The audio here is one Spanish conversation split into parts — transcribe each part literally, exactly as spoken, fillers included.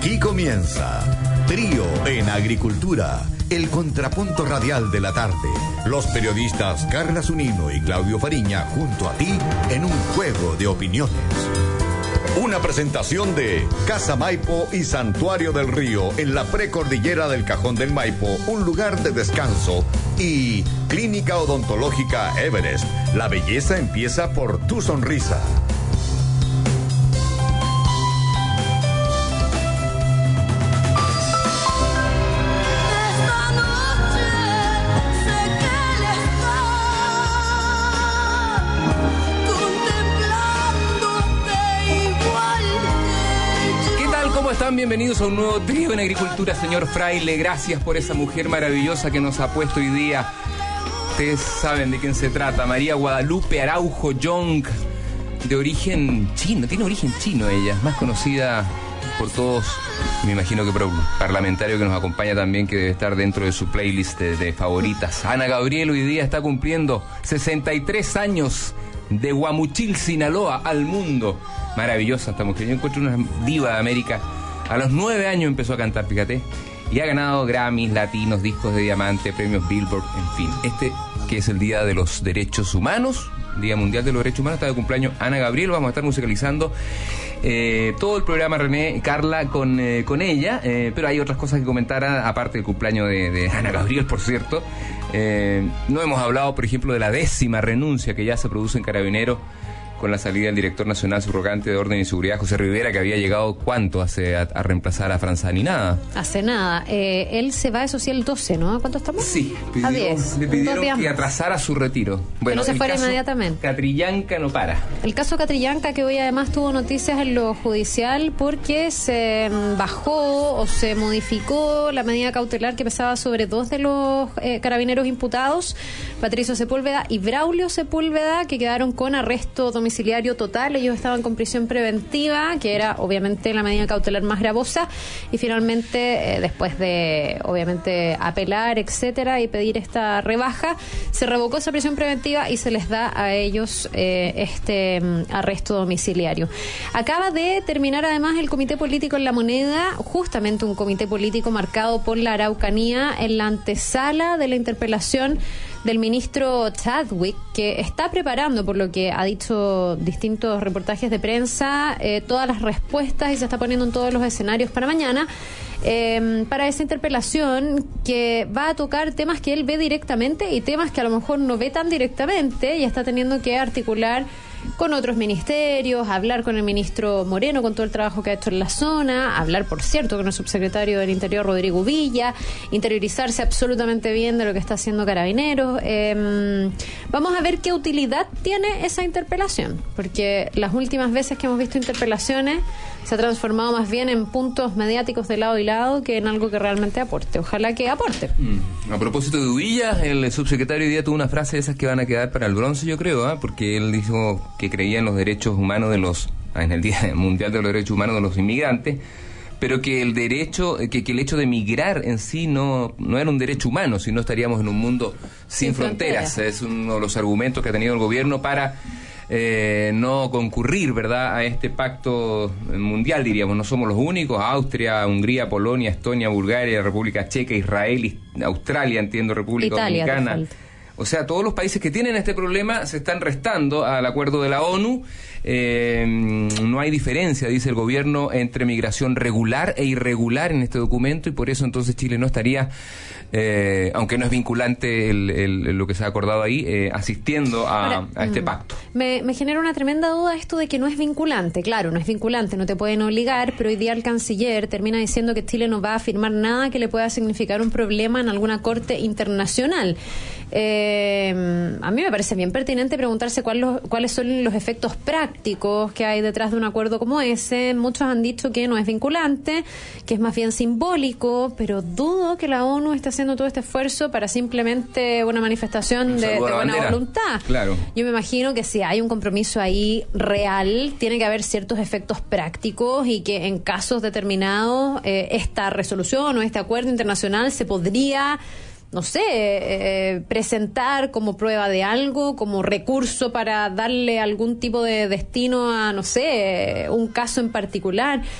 Aquí comienza Trío en Agricultura, el contrapunto radial de la tarde. Los periodistas Carla Zunino y Claudio Fariña junto a ti en un juego de opiniones. Una presentación de Casa Maipo y Santuario del Río en la precordillera del Cajón del Maipo, un lugar de descanso. Y Clínica Odontológica Everest. La belleza empieza por tu sonrisa. Bienvenidos a un nuevo Trío en Agricultura, señor Fraile. Gracias por esa mujer maravillosa que nos ha puesto hoy día. Ustedes saben de quién se trata. María Guadalupe Araujo Young, de origen chino, tiene origen chino ella, más conocida por todos, me imagino que por un parlamentario que nos acompaña también, que debe estar dentro de su playlist de, de favoritas. Ana Gabriel hoy día está cumpliendo sesenta y tres años, de Guamuchil, Sinaloa, al mundo. Maravillosa esta mujer, yo encuentro una diva de América. A los nueve años empezó a cantar, fíjate, y ha ganado Grammys, latinos, discos de diamante, premios Billboard, en fin. Este, que es el Día de los Derechos Humanos, Día Mundial de los Derechos Humanos, está de cumpleaños Ana Gabriel. Vamos a estar musicalizando eh, todo el programa, René, Carla, con, eh, con ella, eh, pero hay otras cosas que comentar, aparte del cumpleaños de, de Ana Gabriel, por cierto. Eh, no hemos hablado, por ejemplo, de la décima renuncia que ya se produce en Carabineros, con la salida del director nacional subrogante de Orden y Seguridad, José Rivera, que había llegado, ¿cuánto hace a, a reemplazar a Franzani? Nada. Hace nada. Eh, él se va, eso sí, el doce, ¿no? ¿A cuánto estamos? Sí. Pidió, a diez. Le pidieron que atrasara su retiro. Bueno, que no se fuera inmediatamente. Catrillanca no para. El caso Catrillanca, que hoy además tuvo noticias en lo judicial porque se bajó o se modificó la medida cautelar que pesaba sobre dos de los eh, carabineros imputados, Patricio Sepúlveda y Braulio Sepúlveda, que quedaron con arresto domiciliario total. Ellos estaban con prisión preventiva, que era obviamente la medida cautelar más gravosa, y finalmente, eh, después de obviamente apelar, etcétera, y pedir esta rebaja, se revocó esa prisión preventiva y se les da a ellos eh, este um, arresto domiciliario. Acaba de terminar además el comité político en La Moneda, justamente un comité político marcado por la Araucanía, en la antesala de la interpelación del ministro Chadwick, que está preparando, por lo que ha dicho distintos reportajes de prensa, eh, todas las respuestas y se está poniendo en todos los escenarios para mañana, eh, para esa interpelación que va a tocar temas que él ve directamente y temas que a lo mejor no ve tan directamente, y está teniendo que articular con otros ministerios, hablar con el ministro Moreno, con todo el trabajo que ha hecho en la zona, hablar, por cierto, con el subsecretario del Interior, Rodrigo Villa, interiorizarse absolutamente bien de lo que está haciendo Carabineros. Eh, vamos a ver qué utilidad tiene esa interpelación, porque las últimas veces que hemos visto interpelaciones se ha transformado más bien en puntos mediáticos de lado y lado que en algo que realmente aporte. Ojalá que aporte. Mm. A propósito de Villa, el subsecretario hoy día tuvo una frase de esas que van a quedar para el bronce, yo creo, ¿eh? Porque él dijo que creía en los derechos humanos de los, en el Día Mundial de los Derechos Humanos de los inmigrantes, pero que el derecho, que, que el hecho de migrar en sí no, no era un derecho humano, sino estaríamos en un mundo sin, sin fronteras. fronteras. Es uno de los argumentos que ha tenido el gobierno para eh, no concurrir, ¿verdad?, a este pacto mundial, diríamos. No somos los únicos. Austria, Hungría, Polonia, Estonia, Bulgaria, República Checa, Israel, Australia, entiendo, República Italia, Dominicana. O sea, todos los países que tienen este problema se están restando al acuerdo de la ONU. Eh, no hay diferencia, dice el gobierno, entre migración regular e irregular en este documento, y por eso entonces Chile no estaría, eh, aunque no es vinculante el, el, lo que se ha acordado ahí, eh, asistiendo a, Ahora, a este pacto. Me, me genera una tremenda duda esto de que no es vinculante. Claro, no es vinculante, no te pueden obligar, pero hoy día el canciller termina diciendo que Chile no va a firmar nada que le pueda significar un problema en alguna corte internacional. Eh, a mí me parece bien pertinente preguntarse cuál los, cuáles son los efectos prácticos que hay detrás de un acuerdo como ese. Muchos han dicho que no es vinculante, que es más bien simbólico, pero dudo que la ONU esté haciendo todo este esfuerzo para simplemente una manifestación de, de buena bandera. voluntad. Claro. Yo me imagino que si hay un compromiso ahí real, tiene que haber ciertos efectos prácticos, y que en casos determinados eh, esta resolución o este acuerdo internacional se podría, no sé, eh, presentar como prueba de algo, como recurso para darle algún tipo de destino a, no sé, un caso en particular.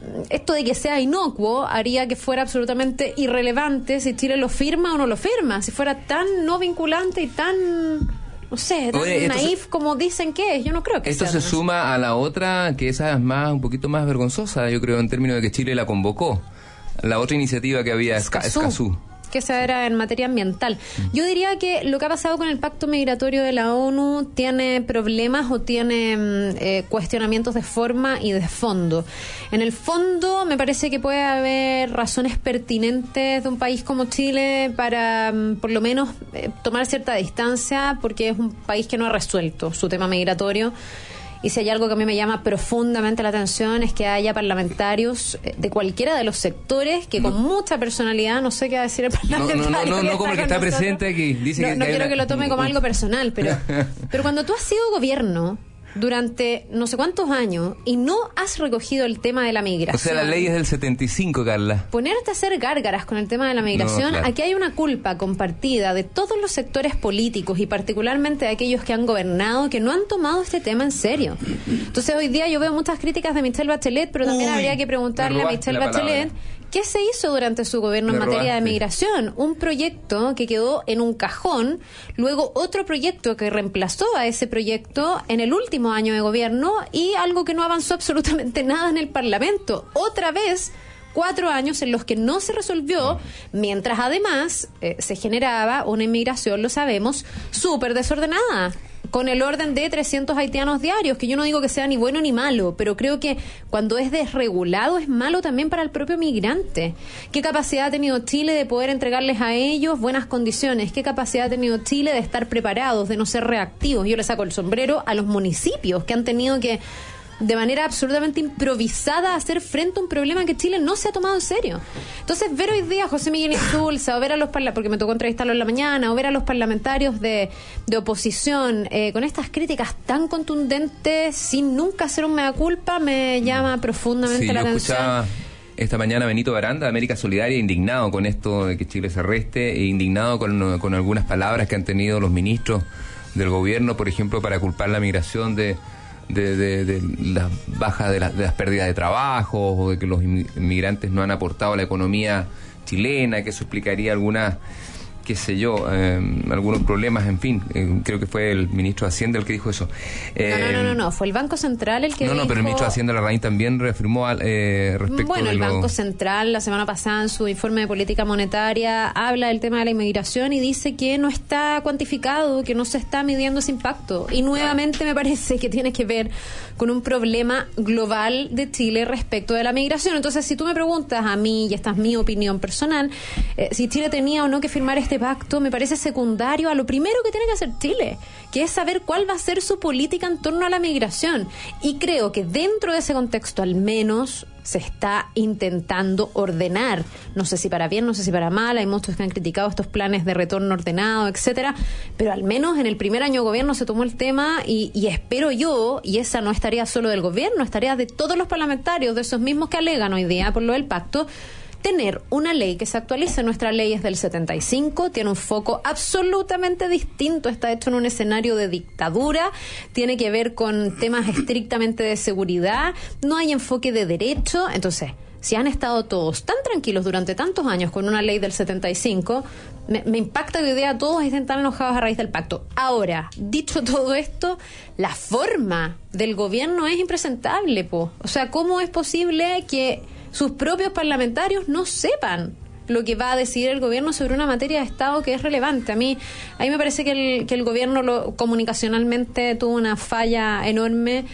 esto de que sea inocuo haría que fuera absolutamente irrelevante si Chile lo firma o no lo firma, si fuera tan no vinculante y tan, no sé, tan Oye, naif se, como dicen que es. Yo no creo que esto sea. Esto se suma a la otra, que esa es más, un poquito más vergonzosa, yo creo, en términos de que Chile la convocó. La otra iniciativa que había, Escazú. Escazú. Que esa era en materia ambiental. Yo diría que lo que ha pasado con el pacto migratorio de la ONU tiene problemas o tiene eh, cuestionamientos de forma y de fondo. En el fondo me parece que puede haber razones pertinentes de un país como Chile para por lo menos eh, tomar cierta distancia, porque es un país que no ha resuelto su tema migratorio. Y si hay algo que a mí me llama profundamente la atención es que haya parlamentarios de cualquiera de los sectores que con mucha personalidad, no sé qué va a decir el parlamentario. No, no, no, no, no como el que está nosotros. presente aquí. Dice no que no que quiero una... que lo tome como algo personal, pero, pero cuando tú has sido gobierno durante no sé cuántos años y no has recogido el tema de la migración. O sea, la ley es del setenta y cinco, Carla. Ponerte a hacer gárgaras con el tema de la migración, no, claro. Aquí hay una culpa compartida de todos los sectores políticos y particularmente de aquellos que han gobernado, que no han tomado este tema en serio. Entonces hoy día yo veo muchas críticas de Michelle Bachelet, pero también Uy, habría que preguntarle a Michelle Bachelet ¿qué se hizo durante su gobierno Me en materia robaste. de migración? Un proyecto que quedó en un cajón, luego otro proyecto que reemplazó a ese proyecto en el último año de gobierno y algo que no avanzó absolutamente nada en el Parlamento. Otra vez, cuatro años en los que no se resolvió, mientras además eh, se generaba una inmigración, lo sabemos, súper desordenada, con el orden de trescientos haitianos diarios, que yo no digo que sea ni bueno ni malo, pero creo que cuando es desregulado es malo también para el propio migrante. ¿Qué capacidad ha tenido Chile de poder entregarles a ellos buenas condiciones? ¿Qué capacidad ha tenido Chile de estar preparados, de no ser reactivos? Yo le saco el sombrero a los municipios que han tenido que, de manera absolutamente improvisada, hacer frente a un problema que Chile no se ha tomado en serio. Entonces, ver hoy día a José Miguel Insulza, o ver a los parlamentarios, porque me tocó entrevistarlo en la mañana, o ver a los parlamentarios de, de oposición eh, con estas críticas tan contundentes, sin nunca hacer un mea culpa, me llama profundamente sí, la yo atención. Escuchaba esta mañana Benito Baranda, de América Solidaria, indignado con esto de que Chile se arreste, e indignado con, con algunas palabras que han tenido los ministros del gobierno, por ejemplo, para culpar la migración de De, de, de las bajas de, la, de las pérdidas de trabajo, o de que los inmigrantes no han aportado a la economía chilena, que eso explicaría algunas, qué sé yo, eh, algunos problemas, en fin, eh, creo que fue el ministro de Hacienda el que dijo eso. Eh, no, no, no, no, no, fue el Banco Central el que No, no, dijo... pero el ministro de Hacienda, Larraín, también reafirmó eh, respecto Bueno, de el lo... Banco Central la semana pasada en su informe de política monetaria habla del tema de la inmigración y dice que no está cuantificado, que no se está midiendo ese impacto. Y nuevamente me parece que tiene que ver con un problema global de Chile respecto de la migración. Entonces, si tú me preguntas a mí, y esta es mi opinión personal, eh, si Chile tenía o no que firmar este pacto, me parece secundario a lo primero que tiene que hacer Chile, que es saber cuál va a ser su política en torno a la migración. Y creo que dentro de ese contexto, al menos, se está intentando ordenar. No sé si para bien, no sé si para mal. Hay muchos que han criticado estos planes de retorno ordenado, etcétera. Pero al menos en el primer año de gobierno se tomó el tema y, y espero yo, y esa no es tarea solo del gobierno, es tarea de todos los parlamentarios, de esos mismos que alegan hoy día por lo del pacto, tener una ley que se actualice. Nuestra ley es del setenta y cinco, tiene un foco absolutamente distinto, está hecho en un escenario de dictadura, tiene que ver con temas estrictamente de seguridad, no hay enfoque de derecho. Entonces, si han estado todos tan tranquilos durante tantos años con una ley del setenta y cinco, me, me impacta que hoy día todos estén tan enojados a raíz del pacto. Ahora, dicho todo esto, la forma del gobierno es impresentable, po. O sea, ¿cómo es posible que sus propios parlamentarios no sepan lo que va a decidir el gobierno sobre una materia de Estado que es relevante? A mí, a mí me parece que el, que el gobierno lo, comunicacionalmente tuvo una falla enorme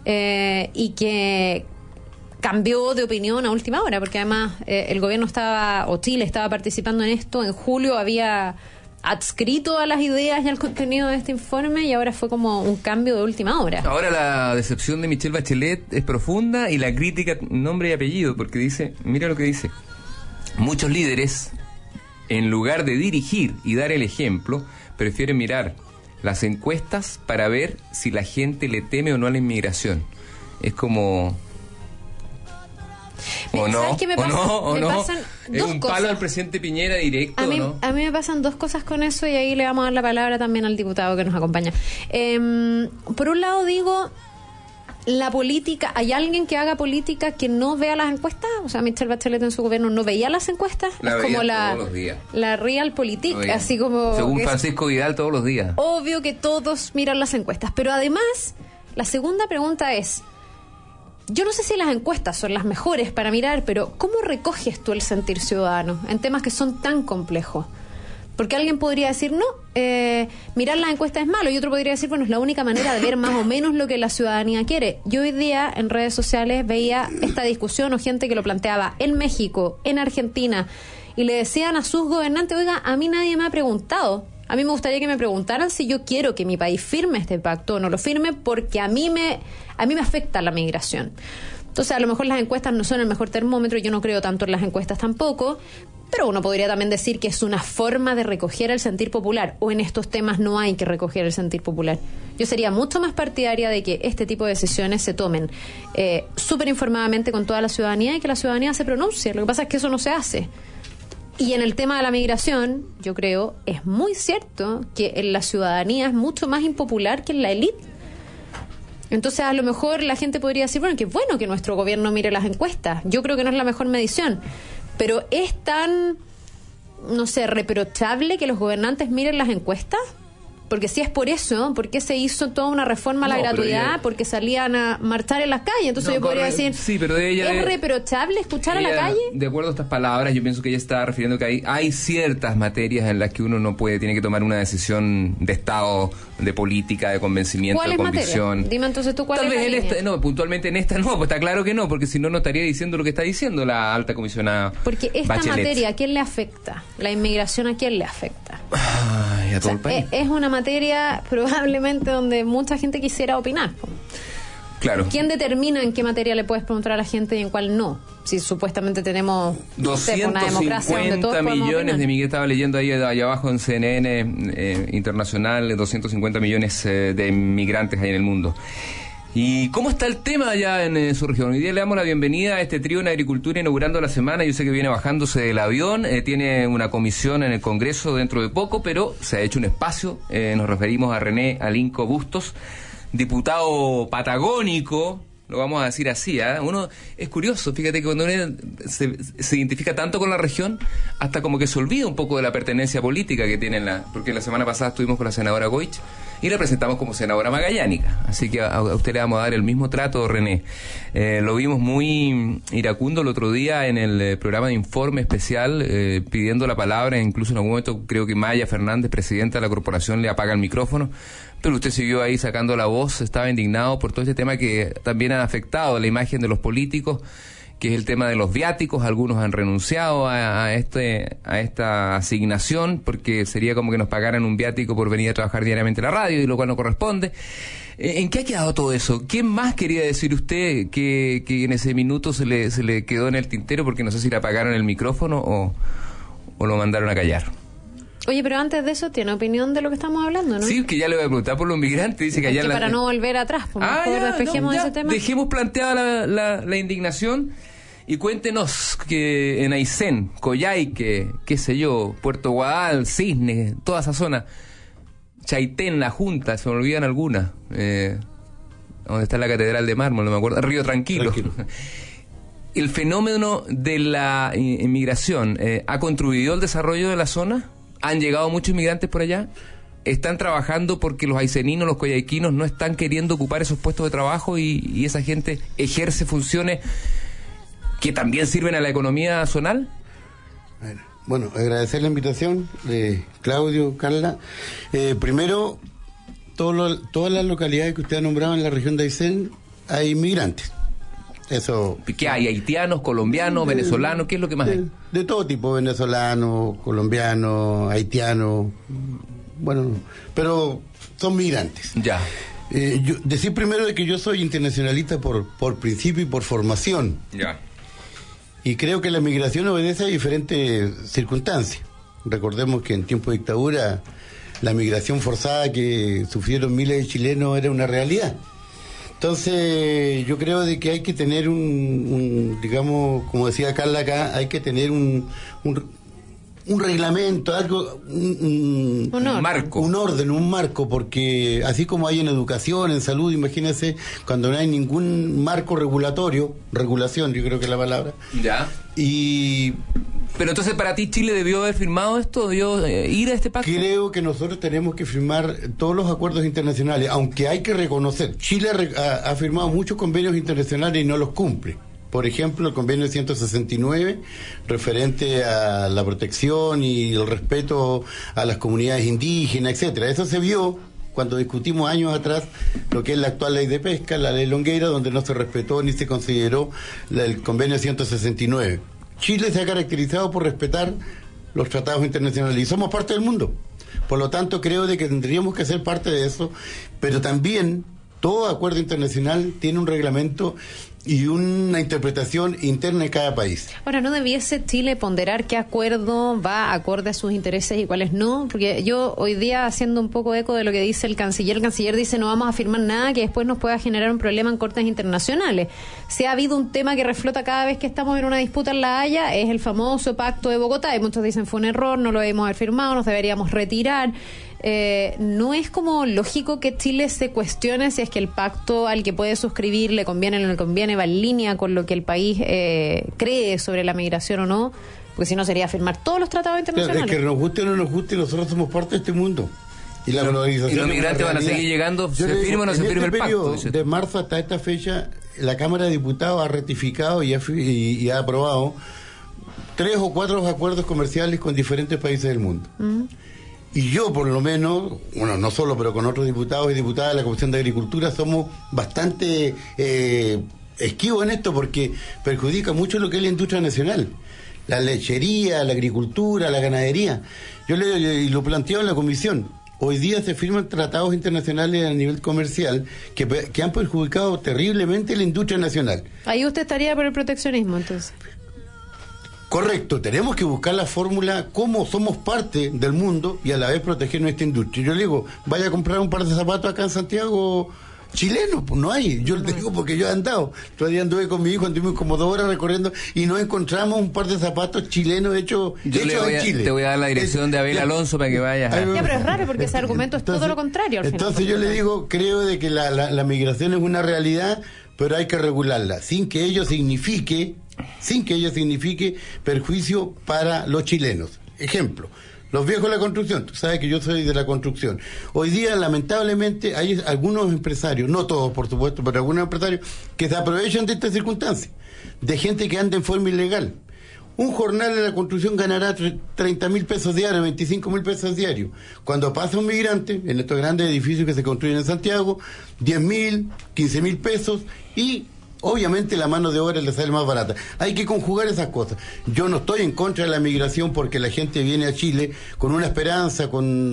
eh, y que cambió de opinión a última hora, porque además eh, el gobierno estaba, o Chile estaba participando en esto, en julio había adscrito a las ideas y al contenido de este informe y ahora fue como un cambio de última hora. Ahora la decepción de Michelle Bachelet es profunda y la crítica nombre y apellido, porque dice, mira lo que dice: muchos líderes, en lugar de dirigir y dar el ejemplo, prefieren mirar las encuestas para ver si la gente le teme o no a la inmigración. Es como... ¿O no? ¿Sabes qué me pasa? ¿O no? ¿O me no? pasan ¿Es dos un cosas. palo al presidente Piñera directo? A mí, ¿no? a mí me pasan dos cosas con eso y ahí le vamos a dar la palabra también al diputado que nos acompaña. Eh, por un lado digo, la política, ¿hay alguien que haga política que no vea las encuestas? O sea, Michelle Bachelet en su gobierno no veía las encuestas. La es como la, todos los días. La realpolitik, así como... Según Francisco Vidal, todos los días. Obvio que todos miran las encuestas, pero además, la segunda pregunta es, yo no sé si las encuestas son las mejores para mirar, pero ¿cómo recoges tú el sentir ciudadano en temas que son tan complejos? Porque alguien podría decir, no, eh, mirar las encuestas es malo, y otro podría decir, bueno, es la única manera de ver más o menos lo que la ciudadanía quiere. Yo hoy día en redes sociales veía esta discusión o gente que lo planteaba en México, en Argentina, y le decían a sus gobernantes, oiga, a mí nadie me ha preguntado, a mí me gustaría que me preguntaran si yo quiero que mi país firme este pacto o no lo firme, porque a mí me, a mí me afecta la migración. Entonces, a lo mejor las encuestas no son el mejor termómetro, yo no creo tanto en las encuestas tampoco, pero uno podría también decir que es una forma de recoger el sentir popular, o en estos temas no hay que recoger el sentir popular. Yo sería mucho más partidaria de que este tipo de decisiones se tomen eh, súper informadamente con toda la ciudadanía y que la ciudadanía se pronuncie. Lo que pasa es que eso no se hace. Y en el tema de la migración, yo creo, es muy cierto que en la ciudadanía es mucho más impopular que en la élite. Entonces, a lo mejor la gente podría decir, bueno, que bueno que nuestro gobierno mire las encuestas. Yo creo que no es la mejor medición. Pero es tan, no sé, reprochable que los gobernantes miren las encuestas. Porque si es por eso, ¿por qué se hizo toda una reforma a la no, gratuidad? Ella... Porque salían a marchar en las calles. Entonces no, yo podría corre... decir, sí, pero ella, ¿es reprochable escuchar ella, a la calle? De acuerdo a estas palabras, yo pienso que ella está refiriendo que hay, hay ciertas materias en las que uno no puede, tiene que tomar una decisión de Estado, de política, de convencimiento, de convicción. Materia? Dime entonces tú cuál Tal es vez la en esta, no, puntualmente en esta no, pues está claro que no, porque si no, no estaría diciendo lo que está diciendo la alta comisionada Porque esta Bachelet. materia, ¿a quién le afecta? La inmigración, ¿a quién le afecta? Ay, a todo o sea, el país. Es, es una materia probablemente donde mucha gente quisiera opinar. Claro. ¿Quién determina en qué materia le puedes preguntar a la gente y en cuál no? Si supuestamente tenemos doscientos cincuenta millones de migrantes, estaba leyendo ahí allá abajo en C N N eh, Internacional, doscientos cincuenta millones eh, de migrantes hay en el mundo. ¿Y cómo está el tema allá en eh, su región? Hoy día le damos la bienvenida a este trío en agricultura inaugurando la semana. Yo sé que viene bajándose del avión, eh, tiene una comisión en el Congreso dentro de poco, pero se ha hecho un espacio. Eh, nos referimos a René Alinco Bustos, diputado patagónico, lo vamos a decir así, ¿eh? Uno es curioso, fíjate que cuando uno se, se identifica tanto con la región, hasta como que se olvida un poco de la pertenencia política que tiene la, porque la semana pasada estuvimos con la senadora Goich y la presentamos como senadora magallánica, así que a, a usted le vamos a dar el mismo trato, René. Eh, lo vimos muy iracundo el otro día en el eh, programa de informe especial, eh, pidiendo la palabra, incluso en algún momento creo que Maya Fernández, presidenta de la corporación, le apaga el micrófono, pero usted siguió ahí sacando la voz, estaba indignado por todo este tema que también ha afectado la imagen de los políticos, que es el tema de los viáticos. Algunos han renunciado a, a este a esta asignación porque sería como que nos pagaran un viático por venir a trabajar diariamente en la radio, y lo cual no corresponde. ¿En qué ha quedado todo eso? ¿Qué más quería decir usted que, que en ese minuto se le, se le quedó en el tintero porque no sé si le apagaron el micrófono o, o lo mandaron a callar? Oye, pero antes de eso, ¿tiene opinión de lo que estamos hablando, no? Sí, que ya le voy a preguntar por los migrantes. Dice que allá que la... para no volver atrás, por ah, favor, ya, despejemos no, ya, ese tema. Dejemos planteada la, la, la indignación y cuéntenos que en Aysén, Coyhaique, qué sé yo, Puerto Guadal, Cisne, toda esa zona, Chaitén, La Junta, se me olvidan algunas, eh, donde está la Catedral de Mármol, no me acuerdo, Río Tranquilo. Tranquilo. ¿El fenómeno de la inmigración eh, ha contribuido al desarrollo de la zona? ¿Han llegado muchos inmigrantes por allá? ¿Están trabajando porque los ayseninos, los coyhaiquinos no están queriendo ocupar esos puestos de trabajo y, y esa gente ejerce funciones que también sirven a la economía zonal? Bueno, agradecer la invitación de Claudio, Carla. Eh, primero, todo lo, todas las localidades que usted ha nombrado en la región de Aysén hay inmigrantes. Eso. ¿Qué hay? ¿Haitianos, colombianos, de, venezolanos? ¿Qué es lo que más de, hay? De todo tipo, venezolanos, colombianos, haitianos, bueno, pero son migrantes. Ya. Eh, yo, decir primero de que yo soy internacionalista por, por principio y por formación. Ya. Y creo que la migración obedece a diferentes circunstancias. Recordemos que en tiempo de dictadura la migración forzada que sufrieron miles de chilenos era una realidad. Entonces, yo creo de que hay que tener un, un digamos, como decía Carla acá, hay que tener un, un un reglamento, algo, un, un, un marco, un orden, un marco, porque así como hay en educación, en salud, imagínense, cuando no hay ningún marco regulatorio, regulación, yo creo que es la palabra. Ya. Y pero entonces para ti Chile debió haber firmado esto, debió eh, ir a este pacto. Creo que nosotros tenemos que firmar todos los acuerdos internacionales, aunque hay que reconocer, Chile ha, ha firmado muchos convenios internacionales y no los cumple. Por ejemplo, el convenio ciento sesenta y nueve, referente a la protección y el respeto a las comunidades indígenas, etcétera. Eso se vio cuando discutimos años atrás lo que es la actual ley de pesca, la ley Longueira, donde no se respetó ni se consideró la, el convenio ciento sesenta y nueve. Chile se ha caracterizado por respetar los tratados internacionales y somos parte del mundo. Por lo tanto, creo de que tendríamos que ser parte de eso, pero también todo acuerdo internacional tiene un reglamento y una interpretación interna en cada país. Ahora, ¿no debiese Chile ponderar qué acuerdo va acorde a sus intereses y cuáles no? Porque yo hoy día, haciendo un poco eco de lo que dice el canciller, el canciller dice no vamos a firmar nada que después nos pueda generar un problema en cortes internacionales. Si ha habido un tema que reflota cada vez que estamos en una disputa en La Haya, es el famoso Pacto de Bogotá, y muchos dicen fue un error, no lo debemos haber firmado, nos deberíamos retirar. Eh, ¿No es como lógico que Chile se cuestione si es que el pacto al que puede suscribir le conviene o no le conviene, va en línea con lo que el país eh, cree sobre la migración o no? Porque si no sería firmar todos los tratados internacionales. Es que nos guste o no nos guste, nosotros somos parte de este mundo. Y la globalización. Y los migrantes van a seguir llegando, Yo se firma o no se firma este el pacto. De marzo hasta esta fecha, la Cámara de Diputados ha ratificado y ha, y, y ha aprobado tres o cuatro acuerdos comerciales con diferentes países del mundo. Uh-huh. Y yo, por lo menos, bueno, no solo, pero con otros diputados y diputadas de la Comisión de Agricultura, somos bastante eh, esquivos en esto porque perjudica mucho lo que es la industria nacional. La lechería, la agricultura, la ganadería. Yo le, le, lo planteo en la comisión. Hoy día se firman tratados internacionales a nivel comercial que, que han perjudicado terriblemente la industria nacional. Ahí usted estaría por el proteccionismo, entonces. Correcto, tenemos que buscar la fórmula cómo somos parte del mundo y a la vez proteger nuestra industria. Yo le digo, vaya a comprar un par de zapatos acá en Santiago chileno, pues no hay. Yo le digo porque yo he andado. Todavía anduve con mi hijo, anduvimos como dos horas recorriendo y no encontramos un par de zapatos chilenos hechos, hechos en a, Chile. Te voy a dar la dirección de Abel Alonso para que vayas. A... Ya, pero es raro porque ese argumento es entonces, todo lo contrario. Al entonces final. yo le digo, creo de que la, la, la migración es una realidad, pero hay que regularla, sin que ello signifique, sin que ello signifique perjuicio para los chilenos. Ejemplo, los viejos de la construcción, tú sabes que yo soy de la construcción. Hoy día, lamentablemente, hay algunos empresarios, no todos por supuesto, pero algunos empresarios que se aprovechan de esta circunstancia, de gente que anda en forma ilegal. Un jornal en la construcción ganará treinta mil pesos diarios, veinticinco mil pesos diarios. Cuando pasa un migrante, en estos grandes edificios que se construyen en Santiago, diez mil, quince mil pesos y obviamente la mano de obra le sale más barata. Hay que conjugar esas cosas. Yo no estoy en contra de la migración porque la gente viene a Chile con una esperanza,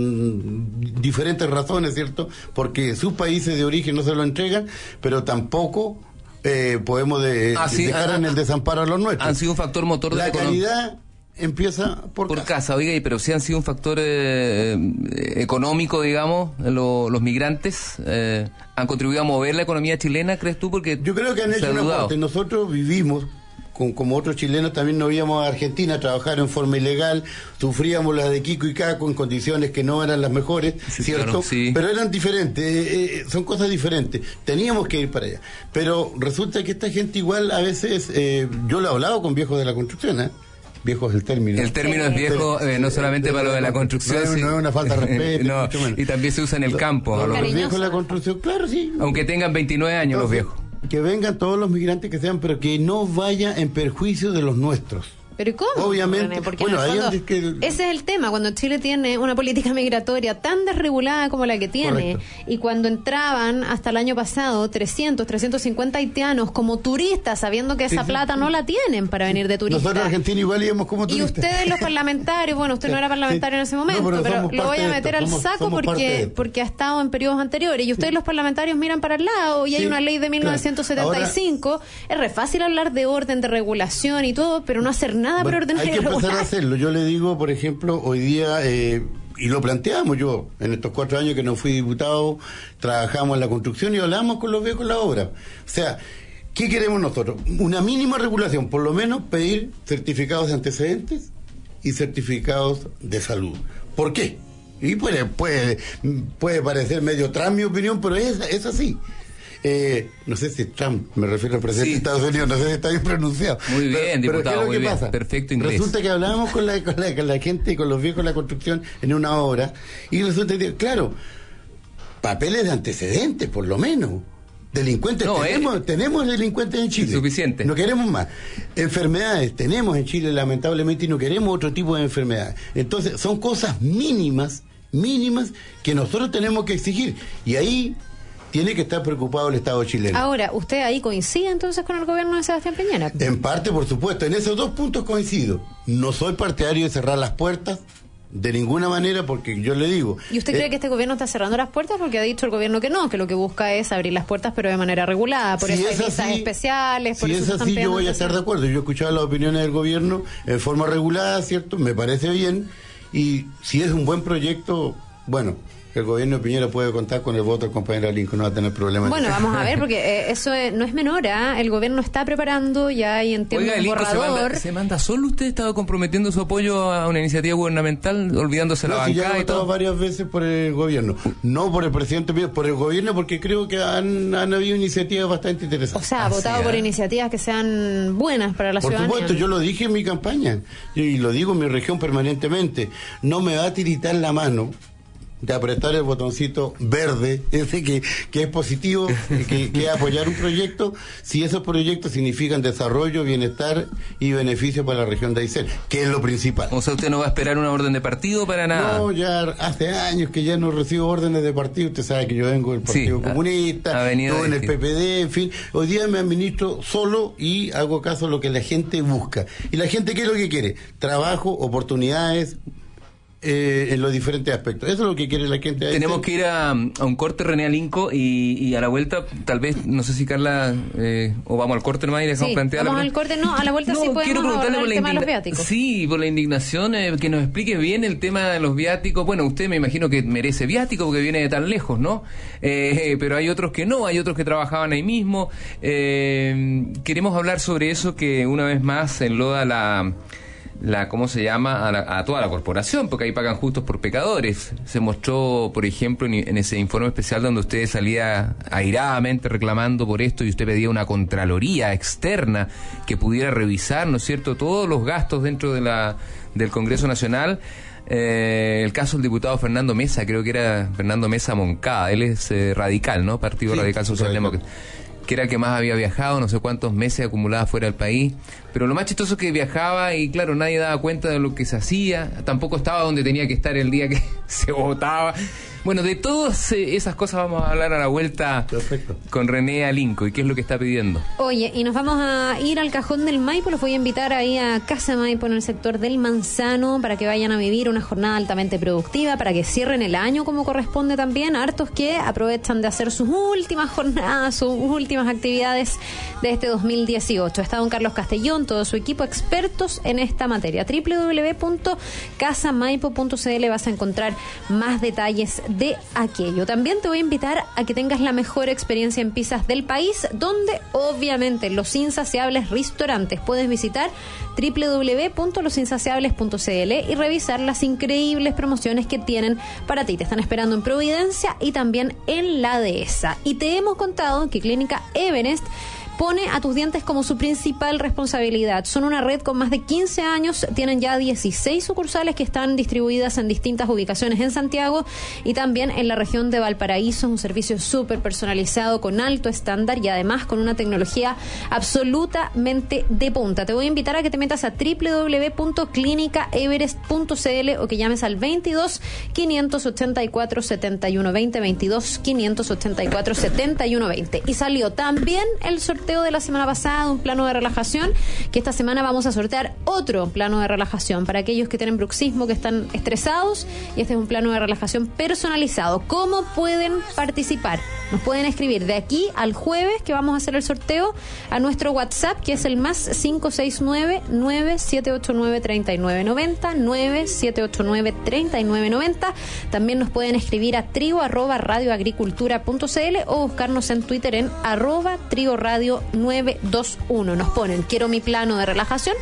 con diferentes razones, ¿cierto? Porque sus países de origen no se lo entregan, pero tampoco... Eh, podemos de, ah, sí, dejar ah, en el desamparo a los nuestros. Han sido un factor motor de la la calidad empieza por, por casa. casa. Oiga, pero sí han sido un factor eh, económico, digamos, lo, los migrantes eh, han contribuido a mover la economía chilena, ¿crees tú? Porque yo creo que han hecho una parte. Nosotros vivimos con, como otros chilenos, también nos íbamos a Argentina a trabajar en forma ilegal, sufríamos las de Kiko y Caco en condiciones que no eran las mejores, sí, ¿cierto? Claro, sí. Pero eran diferentes, eh, eh, son cosas diferentes, teníamos que ir para allá. Pero resulta que esta gente igual a veces, eh, yo lo he hablado con viejos de la construcción, ¿eh? Viejos del término. El término es viejo, eh, no solamente para lo de la construcción. No, no es una falta de respeto. No, y también se usa en el campo. Los, los viejos de la construcción, claro, sí. Aunque tengan veintinueve años. Entonces, los viejos. Que vengan todos los migrantes que sean, pero que no vaya en perjuicio de los nuestros. ¿Pero y cómo? Obviamente. Porque bueno, en el fondo, es que... ese es el tema, cuando Chile tiene una política migratoria tan desregulada como la que tiene, correcto, y cuando entraban hasta el año pasado trescientos, trescientos cincuenta haitianos como turistas, sabiendo que esa sí, plata sí, no la tienen para venir de turistas. Nosotros en Argentina igual íbamos como turistas. Y ustedes los parlamentarios, bueno, usted no era parlamentario sí, en ese momento, no, pero, pero lo voy a meter al somos, saco somos porque porque ha estado en periodos anteriores, y ustedes sí, los parlamentarios miran para el lado, y sí, hay una ley de mil novecientos setenta y cinco, claro. Ahora, es re fácil hablar de orden, de regulación y todo, pero no hacer nada bueno, por ordenar y regular. Empezar a hacerlo. Yo le digo, por ejemplo, hoy día, eh, y lo planteamos yo, en estos cuatro años que no fui diputado, trabajamos en la construcción y hablamos con los viejos la obra. O sea, ¿qué queremos nosotros? Una mínima regulación, por lo menos pedir certificados de antecedentes y certificados de salud. ¿Por qué? Y puede, puede, puede parecer medio Trump mi opinión, pero es, es así. Eh, no sé si Trump, me refiero al presidente sí. de Estados Unidos, no sé si está bien pronunciado. Muy bien, pero, diputado, pero ¿qué es lo muy que bien, pasa? Perfecto inglés. Resulta que hablábamos con la, con, la, con la gente, con los viejos de la construcción en una obra, y resulta que, claro, papeles de antecedentes, por lo menos. Delincuentes, no, tenemos, eh, tenemos delincuentes en Chile. Suficiente. No queremos más. Enfermedades tenemos en Chile, lamentablemente, y no queremos otro tipo de enfermedades. Entonces, son cosas mínimas, mínimas, que nosotros tenemos que exigir. Y ahí tiene que estar preocupado el Estado chileno. Ahora, ¿usted ahí coincide entonces con el gobierno de Sebastián Piñera? En parte, por supuesto. En esos dos puntos coincido. No soy partidario de cerrar las puertas. De ninguna manera, porque yo le digo... ¿Y usted eh, cree que este gobierno está cerrando las puertas? Porque ha dicho el gobierno que no, que lo que busca es abrir las puertas, pero de manera regulada, por si eso hay es visas así, especiales... Por si eso es así, yo voy a estar de acuerdo. Yo he escuchado las opiniones del gobierno en forma regulada, ¿cierto? Me parece bien. Y si es un buen proyecto, bueno... El gobierno de Piñera puede contar con el voto del compañero Lincoln, no va a tener problemas. Bueno, vamos a ver, porque eh, eso es, no es menor, ¿eh? El gobierno está preparando, ya hay en tiempo un borrador. Se manda, ¿Se manda solo? ¿Usted estaba comprometiendo su apoyo a una iniciativa gubernamental, olvidándose no, la si bancada ya he y todo? varias veces por el gobierno, no por el presidente, por el gobierno, porque creo que han, han habido iniciativas bastante interesantes. O sea, ha votado por iniciativas que sean buenas para la por ciudadanía. Por supuesto, yo lo dije en mi campaña, y lo digo en mi región permanentemente, no me va a tiritar la mano de apretar el botoncito verde, ese que, que es positivo, que, que es apoyar un proyecto, si esos proyectos significan desarrollo, bienestar y beneficio para la región de Aysén, que es lo principal. O sea, ¿usted no va a esperar una orden de partido para nada? No, ya hace años que ya no recibo órdenes de partido. Usted sabe que yo vengo del Partido sí, Comunista, estuve en el P P D, en fin. Hoy día me administro solo y hago caso a lo que la gente busca. ¿Y la gente qué es lo que quiere? Trabajo, oportunidades, Eh, en los diferentes aspectos. Eso es lo que quiere la gente. Tenemos este... que ir a, a un corte, René Alinco, y, y a la vuelta, tal vez, no sé si Carla, eh, o vamos al corte nomás y dejamos sí, plantear vamos la... al corte, no, a la vuelta no, sí podemos abordar el tema de los viáticos. Sí, por la indignación, eh, que nos explique bien el tema de los viáticos. Bueno, usted me imagino que merece viático porque viene de tan lejos, ¿no? Eh, pero hay otros que no, hay otros que trabajaban ahí mismo. Eh, queremos hablar sobre eso que una vez más enloda la... la ¿cómo se llama? A, la, a toda la corporación, porque ahí pagan justos por pecadores. Se mostró, por ejemplo, en, en ese informe especial donde usted salía airadamente reclamando por esto y usted pedía una contraloría externa que pudiera revisar, ¿no es cierto?, todos los gastos dentro de la del Congreso Nacional. Eh, el caso del diputado Fernando Mesa, creo que era Fernando Mesa Moncada, él es eh, radical, ¿no? Partido sí, Radical Socialdemócrata, que era el que más había viajado, no sé cuántos meses acumulaba fuera del país, pero lo más chistoso es que viajaba y claro, nadie daba cuenta de lo que se hacía, tampoco estaba donde tenía que estar el día que se votaba. Bueno, de todas esas cosas vamos a hablar a la vuelta. Perfecto. Con René Alinco. ¿Y qué es lo que está pidiendo? Oye, y nos vamos a ir al Cajón del Maipo. Los voy a invitar ahí a Casa Maipo en el sector del Manzano para que vayan a vivir una jornada altamente productiva, para que cierren el año como corresponde también. Hartos que aprovechan de hacer sus últimas jornadas, sus últimas actividades de este dos mil dieciocho. Está don Carlos Castellón, todo su equipo, expertos en esta materia. doble u doble u doble u punto casa maipo punto c l vas a encontrar más detalles de aquello. También te voy a invitar a que tengas la mejor experiencia en pizzas del país, donde obviamente los insaciables restaurantes puedes visitar doble u doble u doble u punto los insaciables punto c l y revisar las increíbles promociones que tienen para ti. Te están esperando en Providencia y también en la Dehesa. Y te hemos contado que Clínica Everest pone a tus dientes como su principal responsabilidad. Son una red con más de quince años, tienen ya dieciséis sucursales que están distribuidas en distintas ubicaciones en Santiago y también en la región de Valparaíso. Un servicio súper personalizado con alto estándar y además con una tecnología absolutamente de punta. Te voy a invitar a que te metas a doble u doble u doble u punto clínica everest punto c l o que llames al veintidós, quinientos ochenta y cuatro, setenta y uno veinte, veintidós, quinientos ochenta y cuatro, setenta y uno veinte. Y salió también el sorteo de la semana pasada, un plano de relajación, que esta semana vamos a sortear otro plano de relajación para aquellos que tienen bruxismo, que están estresados, y este es un plano de relajación personalizado. ¿Cómo pueden participar? Nos pueden escribir de aquí al jueves que vamos a hacer el sorteo a nuestro WhatsApp, que es el más cinco seis nueve, nueve siete ocho nueve, tres nueve nueve cero, nueve siete ocho nueve, tres nueve nueve cero. También nos pueden escribir a trigo arroba radioagricultura punto c l o buscarnos en Twitter en arroba trigo radio nueve dos uno. Nos ponen, quiero mi plano de relajación,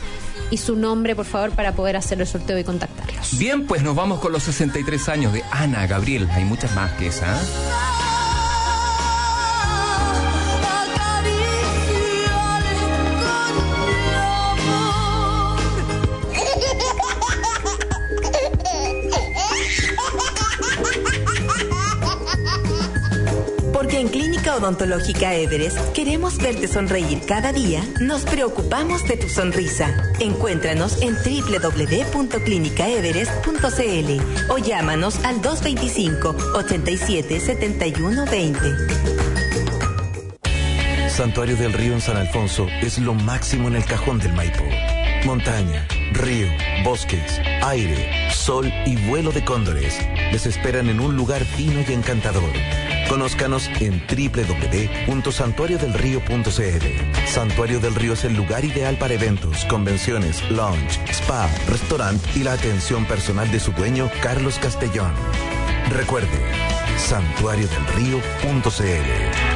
y su nombre, por favor, para poder hacer el sorteo y contactarlos. Bien, pues nos vamos con los sesenta y tres años de Ana Gabriel. Hay muchas más que esa, ¿eh? Porque en Clínica Odontológica Everest queremos verte sonreír cada día, nos preocupamos de tu sonrisa. Encuéntranos en doble u doble u doble u punto clínica everest punto c l o llámanos al dos dos cinco, ocho siete, siete uno dos cero. Santuario del Río en San Alfonso es lo máximo en el cajón del Maipo. Montaña, río, bosques, aire, sol y vuelo de cóndores les esperan en un lugar fino y encantador. Conózcanos en doble u doble u doble u punto santuario del río punto c l. Santuario del Río es el lugar ideal para eventos, convenciones, lounge, spa, restaurante y la atención personal de su dueño, Carlos Castellón. Recuerde, santuario del río punto c l.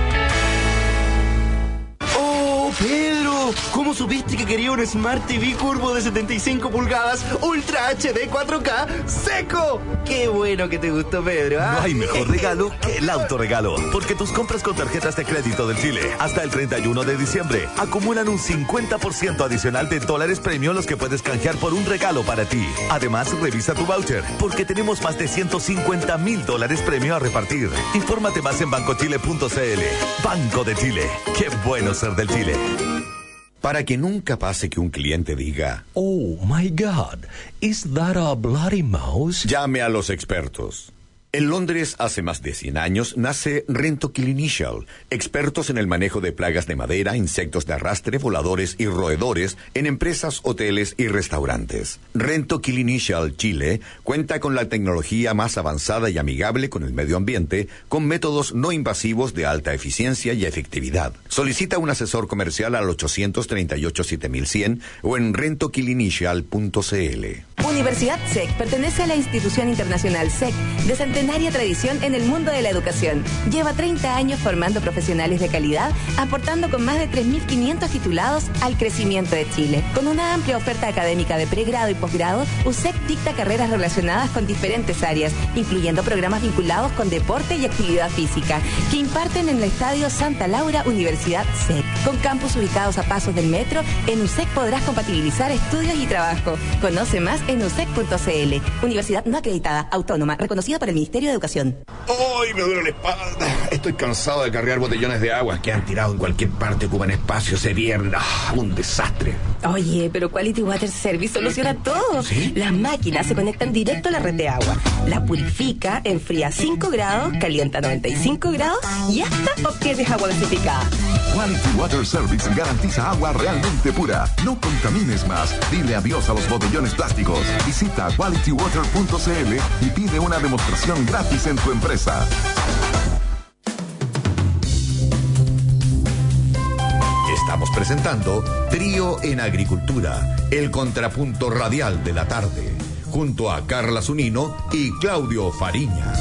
¡Pedro! ¿Cómo supiste que quería un Smart T V curvo de setenta y cinco pulgadas Ultra H D cuatro K seco? ¡Qué bueno que te gustó, Pedro! ¿Ah? No hay mejor regalo que el autorregalo, porque tus compras con tarjetas de crédito del Chile hasta el treinta y uno de diciembre acumulan un cincuenta por ciento adicional de dólares premio, los que puedes canjear por un regalo para ti. Además, revisa tu voucher, porque tenemos más de ciento cincuenta mil dólares premio a repartir. Infórmate más en banco chile punto c l. Banco de Chile. ¡Qué bueno ser del Chile! Para que nunca pase que un cliente diga, Oh my God, is that a bloody mouse? llame a los expertos. En Londres, hace más de cien años, nace Rentokil Initial, expertos en el manejo de plagas de madera, insectos de arrastre, voladores y roedores en empresas, hoteles y restaurantes. Rentokil Initial Chile cuenta con la tecnología más avanzada y amigable con el medio ambiente, con métodos no invasivos de alta eficiencia y efectividad. Solicita un asesor comercial al ochocientos treinta y ocho, siete mil cien o en rentokil initial punto c l. Universidad S E C pertenece a la institución internacional S E C, de centenaria tradición en el mundo de la educación. Lleva treinta años formando profesionales de calidad, aportando con más de tres mil quinientos titulados al crecimiento de Chile. Con una amplia oferta académica de pregrado y posgrado, U S E C dicta carreras relacionadas con diferentes áreas, incluyendo programas vinculados con deporte y actividad física, que imparten en el Estadio Santa Laura Universidad S E C. Con campus ubicados a pasos del metro, en U S E C podrás compatibilizar estudios y trabajo. Conoce más en u s e c punto c l. Universidad no acreditada, autónoma, reconocida por el Ministerio de Educación. ¡Ay, me duele la espalda! Estoy cansado de cargar botellones de agua que han tirado en cualquier parte, ocupan espacio, se pierden. ¡Ah, un desastre! Oye, pero Quality Water Service soluciona todo. ¿Sí? Las máquinas se conectan directo a la red de agua. La purifica, enfría a cinco grados, calienta a noventa y cinco grados y hasta obtienes agua gasificada. Quality Water Service garantiza agua realmente pura. No contamines más. Dile adiós a los botellones plásticos. Visita quality water punto c l y pide una demostración gratis en tu empresa. Estamos presentando Trío en Agricultura, el contrapunto radial de la tarde, junto a Carla Zunino y Claudio Fariña.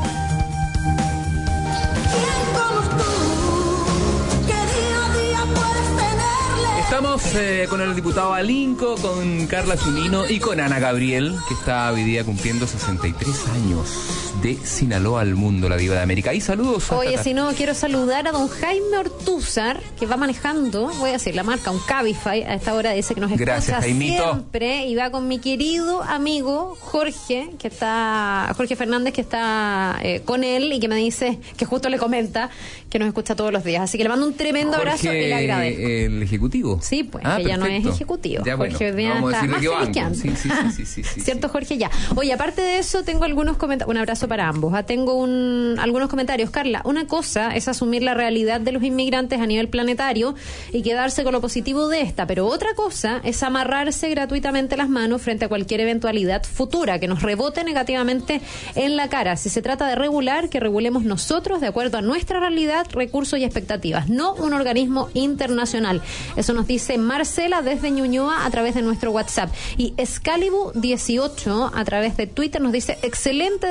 Estamos eh, con el diputado Alinco, con Carla Zunino y con Ana Gabriel, que está hoy día cumpliendo sesenta y tres años, de Sinaloa al mundo, la diva de América. Y saludos a Oye, Tata. si no, quiero saludar a don Jaime Ortúzar, que va manejando, voy a decir la marca, un Cabify, a esta hora dice que nos escucha Gracias, Jaimito. siempre, y va con mi querido amigo Jorge, que está, Jorge Fernández, que está eh, con él y que me dice, que justo le comenta, que nos escucha todos los días. Así que le mando un tremendo Jorge, abrazo y le agradezco. el ejecutivo. Sí, pues, Ah, que ya no es perfecto. ejecutivo. Ya, bueno, Jorge hoy día no vamos a está decir de más qué feliz que banco. antes. Sí, sí, sí, sí, sí, ¿Cierto, sí. Jorge? Ya. Oye, aparte de eso, tengo algunos comentarios. Un abrazo para ambos. Ah, tengo un, algunos comentarios. Carla, una cosa es asumir la realidad de los inmigrantes a nivel planetario y quedarse con lo positivo de esta, pero otra cosa es amarrarse gratuitamente las manos frente a cualquier eventualidad futura que nos rebote negativamente en la cara. Si se trata de regular, que regulemos nosotros de acuerdo a nuestra realidad, recursos y expectativas, no un organismo internacional. Eso nos dice Marcela desde Ñuñoa a través de nuestro WhatsApp. Y Excalibur dieciocho a través de Twitter nos dice: excelente decisión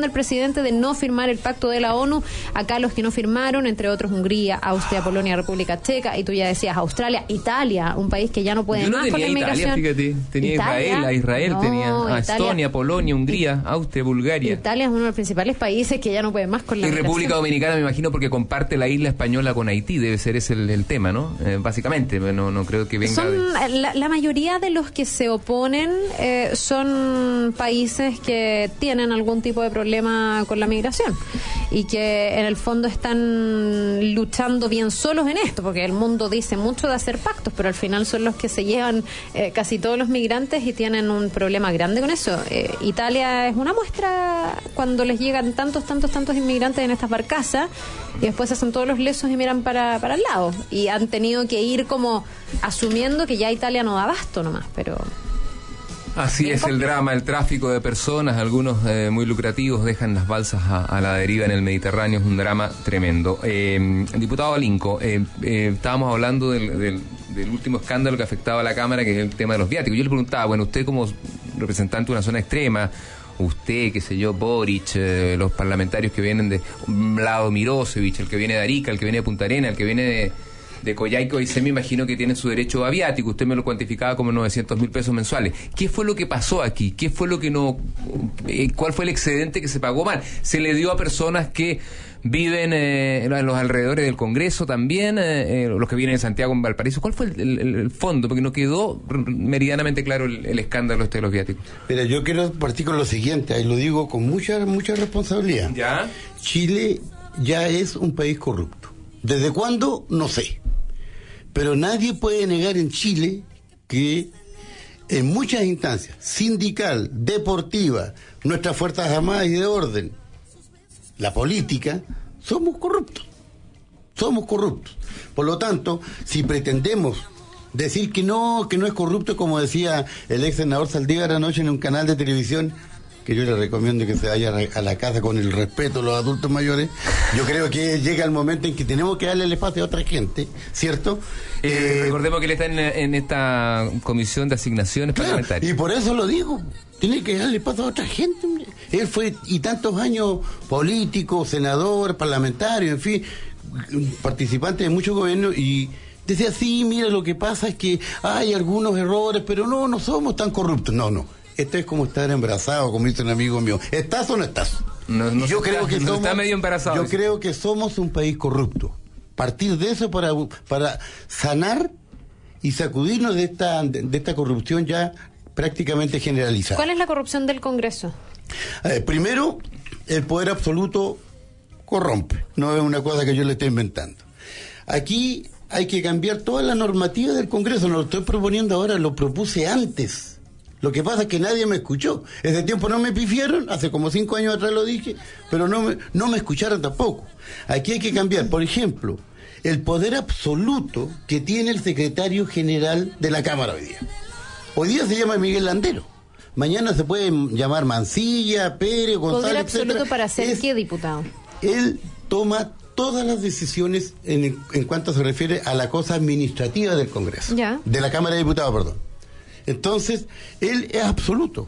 del presidente de no firmar el pacto de la ONU. Acá los que no firmaron, entre otros Hungría, Austria, Polonia, República Checa, y tú ya decías Australia, Italia, un país que ya no puede Yo no más con la tenía inmigración. Italia, fíjate, tenía Italia, Israel, a Israel no, tenía a Italia. Estonia, Polonia, Hungría, Austria, Bulgaria. Italia es uno de los principales países que ya no puede más con la Y inmigración. República Dominicana, me imagino, porque comparte la isla española con Haití, debe ser ese el, el tema, ¿no? Eh, básicamente, no, no creo que venga... Son de... la, la mayoría de los que se oponen eh, son países que tienen algún tipo de problema con la migración y que en el fondo están luchando bien solos en esto, porque el mundo dice mucho de hacer pactos, pero al final son los que se llevan eh, casi todos los migrantes y tienen un problema grande con eso. Eh, Italia es una muestra cuando les llegan tantos, tantos, tantos inmigrantes en estas barcazas y después hacen todos los lesos y miran para, para el lado, y han tenido que ir como asumiendo que ya Italia no da abasto nomás, pero... Así es el drama, el tráfico de personas, algunos eh, muy lucrativos dejan las balsas a, a la deriva en el Mediterráneo, es un drama tremendo. Eh, diputado Alinco, eh, eh, estábamos hablando del, del, del último escándalo que afectaba a la Cámara, que es el tema de los viáticos. Yo le preguntaba, bueno, usted como representante de una zona extrema, usted, qué sé yo, Boric, eh, los parlamentarios que vienen de un lado, Mirosevic, el que viene de Arica, el que viene de Punta Arenas, el que viene de... de Coyhaique, y se me imagino que tienen su derecho a viático, usted me lo cuantificaba como novecientos mil pesos mensuales. ¿Qué fue lo que pasó aquí? ¿Qué fue lo que no, eh, cuál fue el excedente que se pagó mal? ¿Se le dio a personas que viven eh, en los alrededores del Congreso también, eh, eh, los que vienen de Santiago, en Valparaíso? ¿Cuál fue el, el, el fondo? Porque no quedó meridianamente claro el, el escándalo este de los viáticos. Mira, yo quiero partir con lo siguiente, y lo digo con mucha, mucha responsabilidad. ¿Ya? Chile ya es un país corrupto. ¿Desde cuándo? No sé. Pero nadie puede negar en Chile que en muchas instancias, sindical, deportiva, nuestras fuerzas armadas y de orden, la política, somos corruptos. Somos corruptos. Por lo tanto, si pretendemos decir que no, que no es corrupto, como decía el ex senador Saldívar anoche en un canal de televisión, que yo le recomiendo que se vaya a la casa con el respeto a los adultos mayores, yo creo que llega el momento en que tenemos que darle el espacio a otra gente, ¿cierto? Eh, Eh, recordemos que él está en, en esta comisión de asignaciones claro, parlamentarias. y por eso lo digo, tiene que darle espacio a otra gente, hombre. Él fue, y tantos años, político, senador, parlamentario, en fin, participante de muchos gobiernos, y decía, sí, mira, lo que pasa es que hay algunos errores, pero no, no somos tan corruptos. No, no. Esto es como estar embarazado, como dice un amigo mío. ¿Estás o no estás? No, no yo está, creo que no somos, está medio embarazado. Yo dice. creo que somos un país corrupto. Partir de eso para, para sanar y sacudirnos de esta, de esta corrupción ya prácticamente generalizada. ¿Cuál es la corrupción del Congreso? Eh, primero, el poder absoluto corrompe. No es una cosa que yo le esté inventando. Aquí hay que cambiar toda la normativa del Congreso. No lo estoy proponiendo ahora, lo propuse antes. Lo que pasa es que nadie me escuchó. Ese tiempo no me pifieron, hace como cinco años atrás lo dije, pero no me, no me escucharon tampoco. Aquí hay que cambiar, por ejemplo, el poder absoluto que tiene el secretario general de la Cámara hoy día. Hoy día se llama Miguel Landero. Mañana se puede llamar Mancilla, Pérez, González, ¿Poder absoluto etcétera. para ser Es, qué, diputado? Él toma todas las decisiones en, en cuanto se refiere a la cosa administrativa del Congreso. Ya. De la Cámara de Diputados, perdón. Entonces, él es absoluto.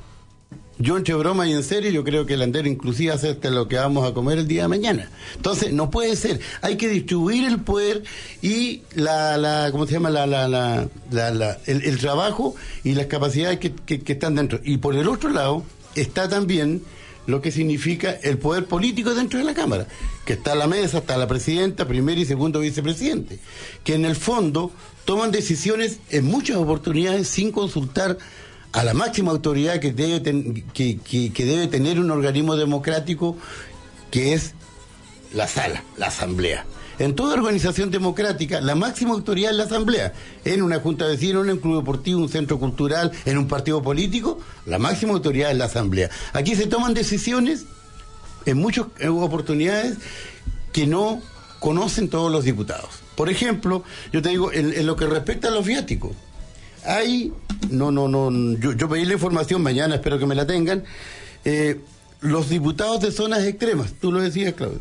Yo entre broma y en serio, yo creo que el Landero inclusive hace hasta lo que vamos a comer el día de mañana. Entonces, no puede ser. Hay que distribuir el poder y la, la ¿cómo se llama? La, la, la, la, la el, el trabajo y las capacidades que, que, que están dentro. Y por el otro lado, está también lo que significa el poder político dentro de la Cámara, que está a la mesa, está la presidenta, primer y segundo vicepresidente, que en el fondo toman decisiones en muchas oportunidades sin consultar a la máxima autoridad que debe, ten, que, que, que debe tener un organismo democrático, que es la sala, la asamblea. En toda organización democrática, la máxima autoridad es la asamblea. En una junta de vecinos, en un club deportivo, un centro cultural, en un partido político, la máxima autoridad es la asamblea. Aquí se toman decisiones en muchas oportunidades que no conocen todos los diputados. Por ejemplo, yo te digo, en, en lo que respecta a los viáticos, hay, no, no, no, yo, yo pedí la información, mañana espero que me la tengan, eh, los diputados de zonas extremas, tú lo decías, Claudio,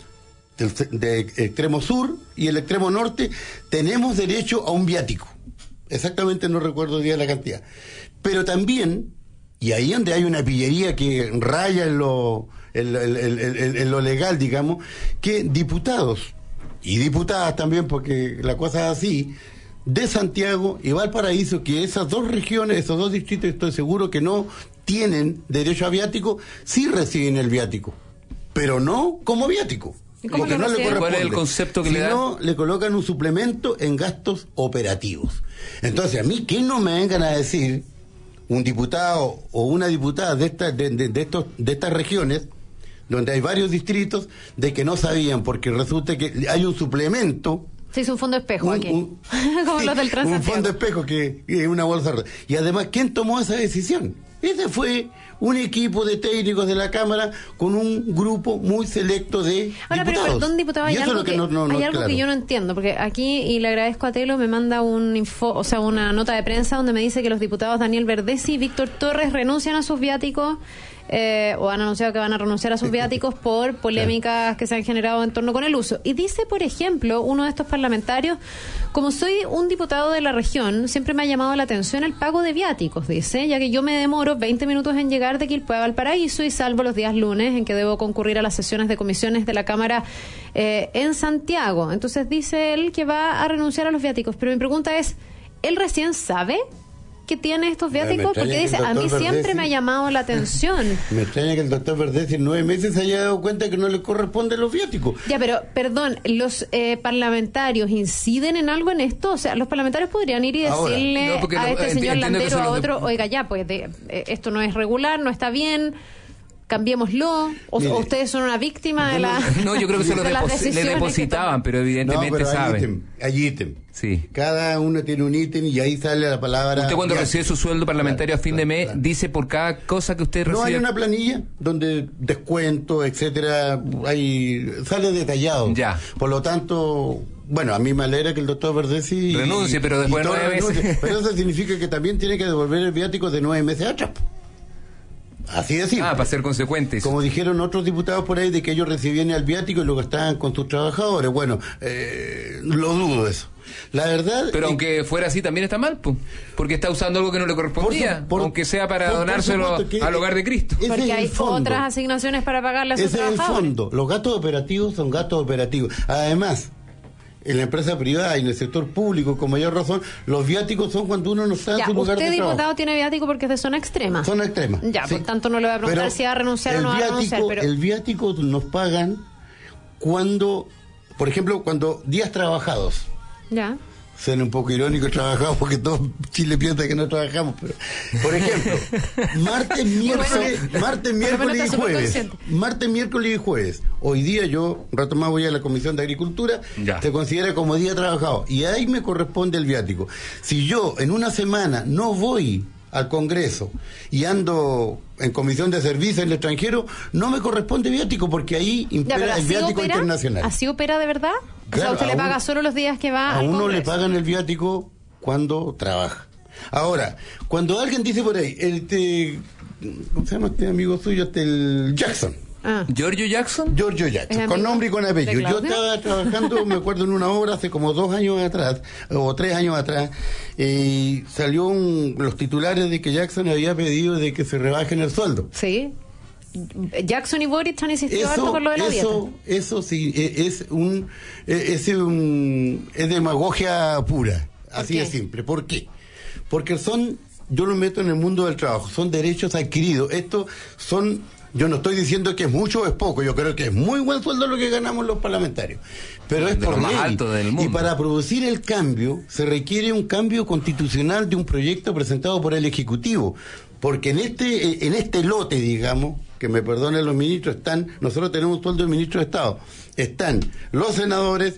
del de extremo sur y el extremo norte, tenemos derecho a un viático. Exactamente no recuerdo el día la cantidad. Pero también, y ahí donde hay una pillería que raya en lo, en, en- en- en- en lo legal, digamos, que diputados y diputadas también, porque la cosa es así, de Santiago y Valparaíso, que esas dos regiones, esos dos distritos, estoy seguro que no tienen derecho a viático, sí reciben el viático, pero no como viático. ¿Y cómo Porque lo no le reciben? ¿Cuál es el corresponde. concepto que Si le dan? no, le colocan un suplemento en gastos operativos. Entonces, a mí, que no me vengan a decir un diputado o una diputada de, esta, de, de, de estos, de estas regiones, donde hay varios distritos, de que no sabían, porque resulta que hay un suplemento. Se hizo un fondo espejo Un- aquí. un- Como sí, los del un Transantiago. fondo espejo que que es una bolsa. Y además, ¿quién tomó esa decisión? Ese fue un equipo de técnicos de la Cámara con un grupo muy selecto de Ahora, pero diputados. perdón, diputado, Y hay eso es algo, lo que que, no- no- no hay es algo claro. que yo no entiendo, porque aquí, y le agradezco a Telo, me manda un info, o sea, una nota de prensa donde me dice que los diputados Daniel Verdesi y Víctor Torres renuncian a sus viáticos, eh, o han anunciado que van a renunciar a sus viáticos por polémicas que se han generado en torno con el uso. Y dice, por ejemplo, uno de estos parlamentarios, como soy un diputado de la región, siempre me ha llamado la atención el pago de viáticos, dice, ya que yo me demoro veinte minutos en llegar de Quilpué a Valparaíso y salvo los días lunes en que debo concurrir a las sesiones de comisiones de la Cámara eh, en Santiago. Entonces dice él que va a renunciar a los viáticos. Pero mi pregunta es, ¿él recién sabe que tiene estos Me viáticos? extraña Porque que dice, el a mí doctor siempre Verdesi- me ha llamado la atención. Me extraña que el doctor Verdesi en nueve meses se haya dado cuenta que no le corresponden los viáticos. Ya, pero, perdón, ¿los eh, parlamentarios inciden en algo en esto? O sea, los parlamentarios podrían ir y Ahora, decirle no, porque a lo- este enti- señor entiendo que Landero, son a los de- otro, oiga, ya, pues de- eh, esto no es regular, no está bien, cambiémoslo, o, Mire, o ustedes son una víctima de la... No, yo creo que se lo de las deposi- le decisiones que depositaban, toman. pero evidentemente No, pero hay saben. ítem, hay ítem. Sí. Cada uno tiene un ítem y ahí sale la palabra. Usted cuando viático. recibe su sueldo parlamentario Claro, a fin de claro, mes, claro. dice por cada cosa que usted No recibe. hay una planilla donde descuento, etcétera, hay sale detallado. Ya. Por lo tanto, bueno, a mí me alegra que el doctor Verdesi Renuncie, pero después de todo nueve renuncie. meses. Pero eso significa que también tiene que devolver el viático de nueve meses atrás. Así de simple. Ah, para ser consecuentes. Como dijeron otros diputados por ahí de que ellos recibían el viático y lo gastaban con sus trabajadores. Bueno, eh, lo dudo eso. La verdad. Pero es- aunque fuera así también está mal, po, porque está usando algo que no le correspondía, Por su- por- aunque sea para por- por donárselo supuesto que- al hogar de Cristo. ese Porque es el hay fondo. otras asignaciones para pagarle a sus Ese es el trabajadores. fondo. Los gastos operativos son gastos operativos. Además, en la empresa privada y en el sector público, con mayor razón, los viáticos son cuando uno no está Ya, en su lugar usted, de diputado, trabajo. tiene viático porque es de zona extrema. Zona extrema. Ya, sí. por tanto no le voy a preguntar Pero si va a renunciar o el no va a viático- renunciar. Pero... El viático nos pagan cuando, por ejemplo, cuando días trabajados. Ya. Suena un poco irónico trabajamos porque todo Chile piensa que no trabajamos, pero por ejemplo, martes, miércoles, martes, miércoles está y súper jueves. consciente. Martes, miércoles y jueves. Hoy día yo, un rato más voy a la Comisión de Agricultura, Ya. se considera como día trabajado y ahí me corresponde el viático. Si yo en una semana no voy al Congreso y ando en comisión de servicio en el extranjero, no me corresponde viático porque ahí Ya, impera pero el ¿así viático opera? internacional. ¿Así opera de verdad? O sea, Claro, usted le a paga uno- solo los días que va A al uno le Congreso. pagan el viático cuando trabaja. Ahora, cuando alguien dice por ahí, el te, ¿cómo se llama este amigo suyo? Este, el Jackson. Ah. ¿Giorgio Jackson? Giorgio ¿Es Jackson, amigo con nombre y con de apellido. Yo Claudia? estaba trabajando, me acuerdo, en una obra hace como dos años atrás, o tres años atrás, y salió un- los titulares de que Jackson había pedido de que se rebajen el sueldo. Sí. Jackson y Boric han insistido harto Eso, con lo de la eso, dieta. eso sí, e- es un, e- es un, es demagogia pura, así qué? de simple. ¿Por qué? Porque son, yo lo meto en el mundo del trabajo, son derechos adquiridos. Esto son, yo no estoy diciendo que es mucho o es poco, yo creo que es muy buen sueldo lo que ganamos los parlamentarios, pero es De por lo más ley. alto del mundo. Y para producir el cambio se requiere un cambio constitucional de un proyecto presentado por el Ejecutivo, porque en este, en este lote, digamos, que me perdonen los ministros, están, nosotros tenemos un sueldo de ministro de Estado, están los senadores,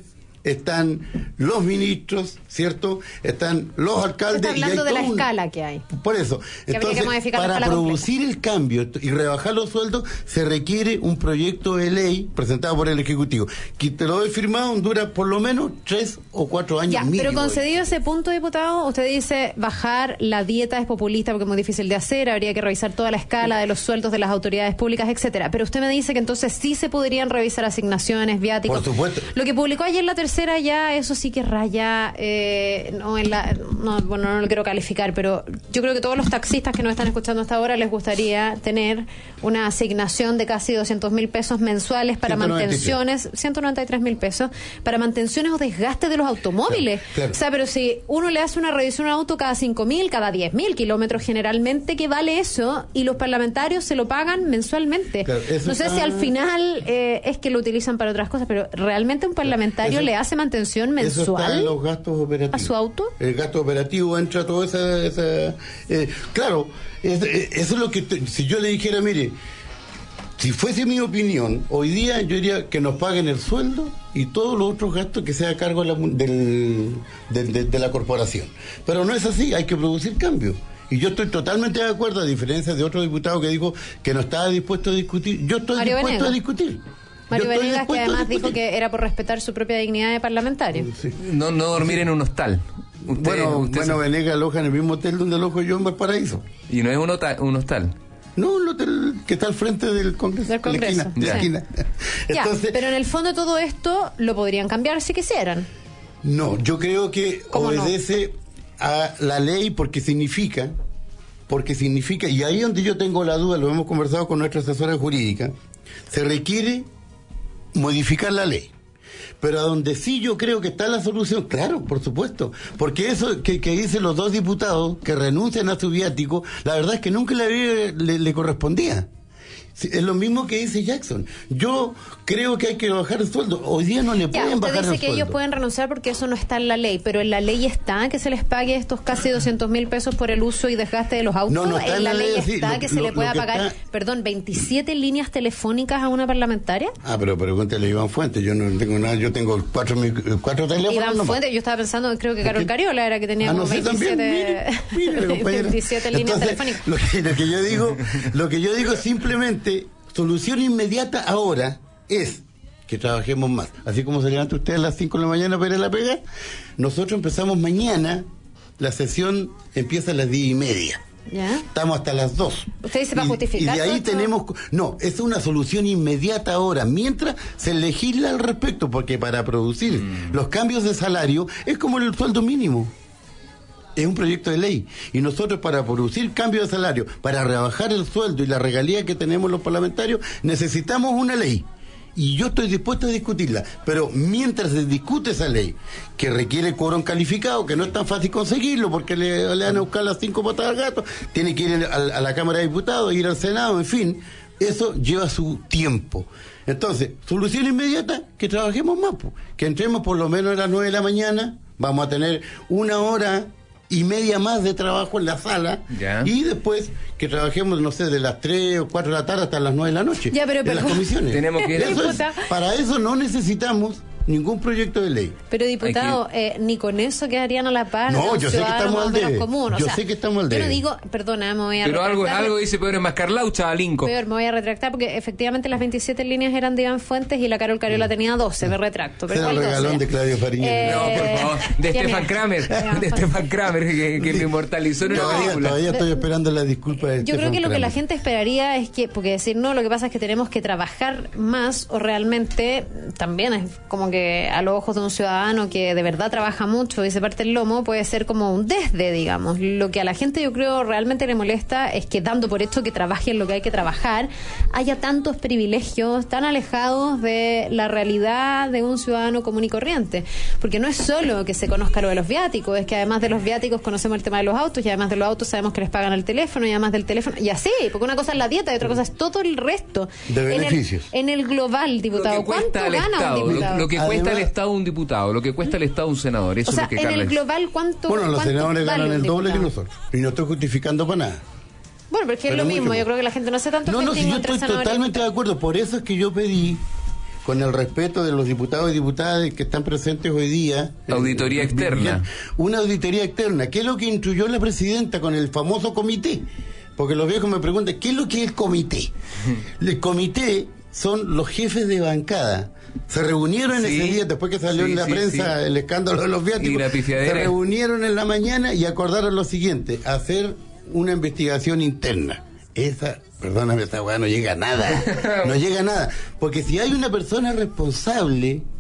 están los ministros, ¿cierto? Están los Usted alcaldes. está hablando y hay de la todo un- escala que hay. Por eso, Que habría que entonces, modificar la para escala producir el cambio y rebajar los sueldos, se requiere un proyecto de ley presentado por el Ejecutivo. Que te lo doy firmado, dura por lo menos tres o cuatro años Ya, mínimo. pero concedido ese punto, diputado, usted dice bajar la dieta es populista porque es muy difícil de hacer, habría que revisar toda la escala de los sueldos de las autoridades públicas, etcétera. Pero usted me dice que entonces sí se podrían revisar asignaciones, viáticos. Por supuesto. Lo que publicó ayer La Tercera ya, eso sí que raya, eh, no, en la, no, bueno, no lo quiero calificar, pero yo creo que todos los taxistas que nos están escuchando hasta ahora les gustaría tener una asignación de casi doscientos mil pesos mensuales para mantenciones, ciento noventa y tres mil pesos, para mantenciones o desgastes de los automóviles. Claro, claro. O sea, pero si uno le hace una revisión a un auto cada cinco mil, cada diez mil kilómetros generalmente, ¿qué vale eso? Y los parlamentarios se lo pagan mensualmente. Claro, no sé está... si al final eh, es que lo utilizan para otras cosas, pero ¿realmente un parlamentario eso, le hace mantención mensual eso está en los gastos operativos a su auto? El gasto operativo entra todo esa... esa eh, claro, es, eso es lo que... Te, si yo le dijera, mire, si fuese mi opinión, hoy día yo diría que nos paguen el sueldo y todos los otros gastos que sea a cargo de la, del, de, de, de la corporación. Pero no es así, hay que producir cambios. Y yo estoy totalmente de acuerdo, a diferencia de otro diputado que dijo que no estaba dispuesto a discutir. Yo estoy Mario dispuesto Venegas. a discutir. Mario Venegas, que además dijo que era por respetar su propia dignidad de parlamentario. Sí. No, no dormir en un hostal. Usted, bueno, usted bueno se... Venegas aloja en el mismo hotel donde alojo yo en Valparaíso. ¿Y no es un, hota, un hostal? No, el hotel que está al frente del Congreso. Del Congreso. De la esquina. Sí. Entonces, ya, pero en el fondo todo esto lo podrían cambiar si quisieran. No, yo creo que obedece no? a la ley porque significa, porque significa, y ahí donde yo tengo la duda, lo hemos conversado con nuestra asesora jurídica, se requiere modificar la ley. Pero a donde sí yo creo que está la solución, claro, por supuesto, porque eso que, que dicen los dos diputados que renuncian a su viático, la verdad es que nunca le, le, le correspondía. Es lo mismo que dice Jackson. Yo creo que hay que bajar el sueldo. Hoy día no le pueden ya, usted bajar el dice sueldo. que ellos pueden renunciar porque eso no está en la ley, pero en la ley está que se les pague estos casi doscientos mil pesos por el uso y desgaste de los autos. No, no está en, en la, la ley, ley está sí, que lo, se lo, le pueda que pagar, está... perdón, veintisiete líneas telefónicas a una parlamentaria. Ah, pero pregúntale a Iván Fuentes. Yo no tengo nada, yo tengo cuatro, cuatro teléfonos. Iván nomás. Fuentes, yo estaba pensando, creo que Carol Cariola era que tenía ah, no como sé, veintisiete, también, mire, mire, veintisiete líneas Entonces, telefónicas. Lo que, lo que yo digo, lo que yo digo simplemente, solución inmediata ahora es que trabajemos más. Así como se levanta usted a las cinco de la mañana para ir a la pega, nosotros empezamos mañana, la sesión empieza a las diez y media. ¿Ya? Estamos hasta las dos. ¿Usted dice para justificar? Y de ahí esto? tenemos... No, es una solución inmediata ahora, mientras se legisla al respecto, porque para producir mm. los cambios de salario es como el sueldo mínimo. Es un proyecto de ley. Y nosotros, para producir cambios de salario, para rebajar el sueldo y la regalía que tenemos los parlamentarios, necesitamos una ley. Y yo estoy dispuesto a discutirla. Pero mientras se discute esa ley, que requiere quórum calificado, que no es tan fácil conseguirlo, porque le, le van a buscar las cinco patas al gato, tiene que ir a, a la Cámara de Diputados, ir al Senado, en fin, eso lleva su tiempo. Entonces, solución inmediata, que trabajemos más, po. Que entremos por lo menos a las nueve de la mañana, vamos a tener una hora y media más de trabajo en la sala, ya. Y después que trabajemos, no sé, de las tres o cuatro de la tarde hasta las nueve de la noche, ya, pero, en pero, las comisiones. Tenemos que... Eso es, para eso no necesitamos ningún proyecto de ley. Pero diputado, que... eh, ni con eso quedarían a la par. No, yo sé que estamos al debe. Común. O yo sea, sé que estamos al debe. Yo no digo, perdona, me voy a Pero algo, retractar. algo dice Pedro Mascarlau, chavalinco. Peor, me voy a retractar porque efectivamente las veintisiete líneas eran de Iván Fuentes y la Carol Cariola tenía doce, me retracto. Pero era el regalón doce? de Claudio Fariña. Eh, no, por favor, de Stefan Kramer, de Stefan Kramer, que, que me inmortalizó en una todavía, película. Todavía estoy esperando la disculpa de Yo Stefan creo que lo Kramer. que la gente esperaría es que, porque decir no, lo que pasa es que tenemos que trabajar más o realmente también es como que a los ojos de un ciudadano que de verdad trabaja mucho y se parte el lomo, puede ser como un desde, digamos. Lo que a la gente yo creo realmente le molesta es que dando por hecho que trabaje en lo que hay que trabajar, haya tantos privilegios tan alejados de la realidad de un ciudadano común y corriente. Porque no es solo que se conozca lo de los viáticos, es que además de los viáticos conocemos el tema de los autos y además de los autos sabemos que les pagan el teléfono y además del teléfono, y así, porque una cosa es la dieta y otra cosa es todo el resto. De beneficios. En el, en el global, diputado, ¿cuánto gana Estado, un diputado? Lo, lo que Además, cuesta el Estado un diputado, lo que cuesta el Estado un senador. Eso o sea, es lo que en Carla el global, ¿cuánto Bueno, los cuánto senadores vale ganan el doble que diputado? nosotros. Y no estoy justificando para nada. Bueno, pero es que Pero es lo mucho mismo. más. Yo creo que la gente no hace tanto No, no, si festín yo entre estoy senadores. totalmente de acuerdo. Por eso es que yo pedí, con el respeto de los diputados y diputadas que están presentes hoy día, auditoría eh, externa. Una auditoría externa. ¿Qué es lo que instruyó la presidenta con el famoso comité? Porque los viejos me preguntan, ¿qué es lo que es el comité? El comité son los jefes de bancada. Se reunieron sí, ese día, después que salió sí, en la sí, prensa sí. el escándalo de los viáticos, se reunieron en la mañana y acordaron lo siguiente: hacer una investigación interna. Esa, perdóname, esa weá no llega a nada, no llega a nada, porque si hay una persona responsable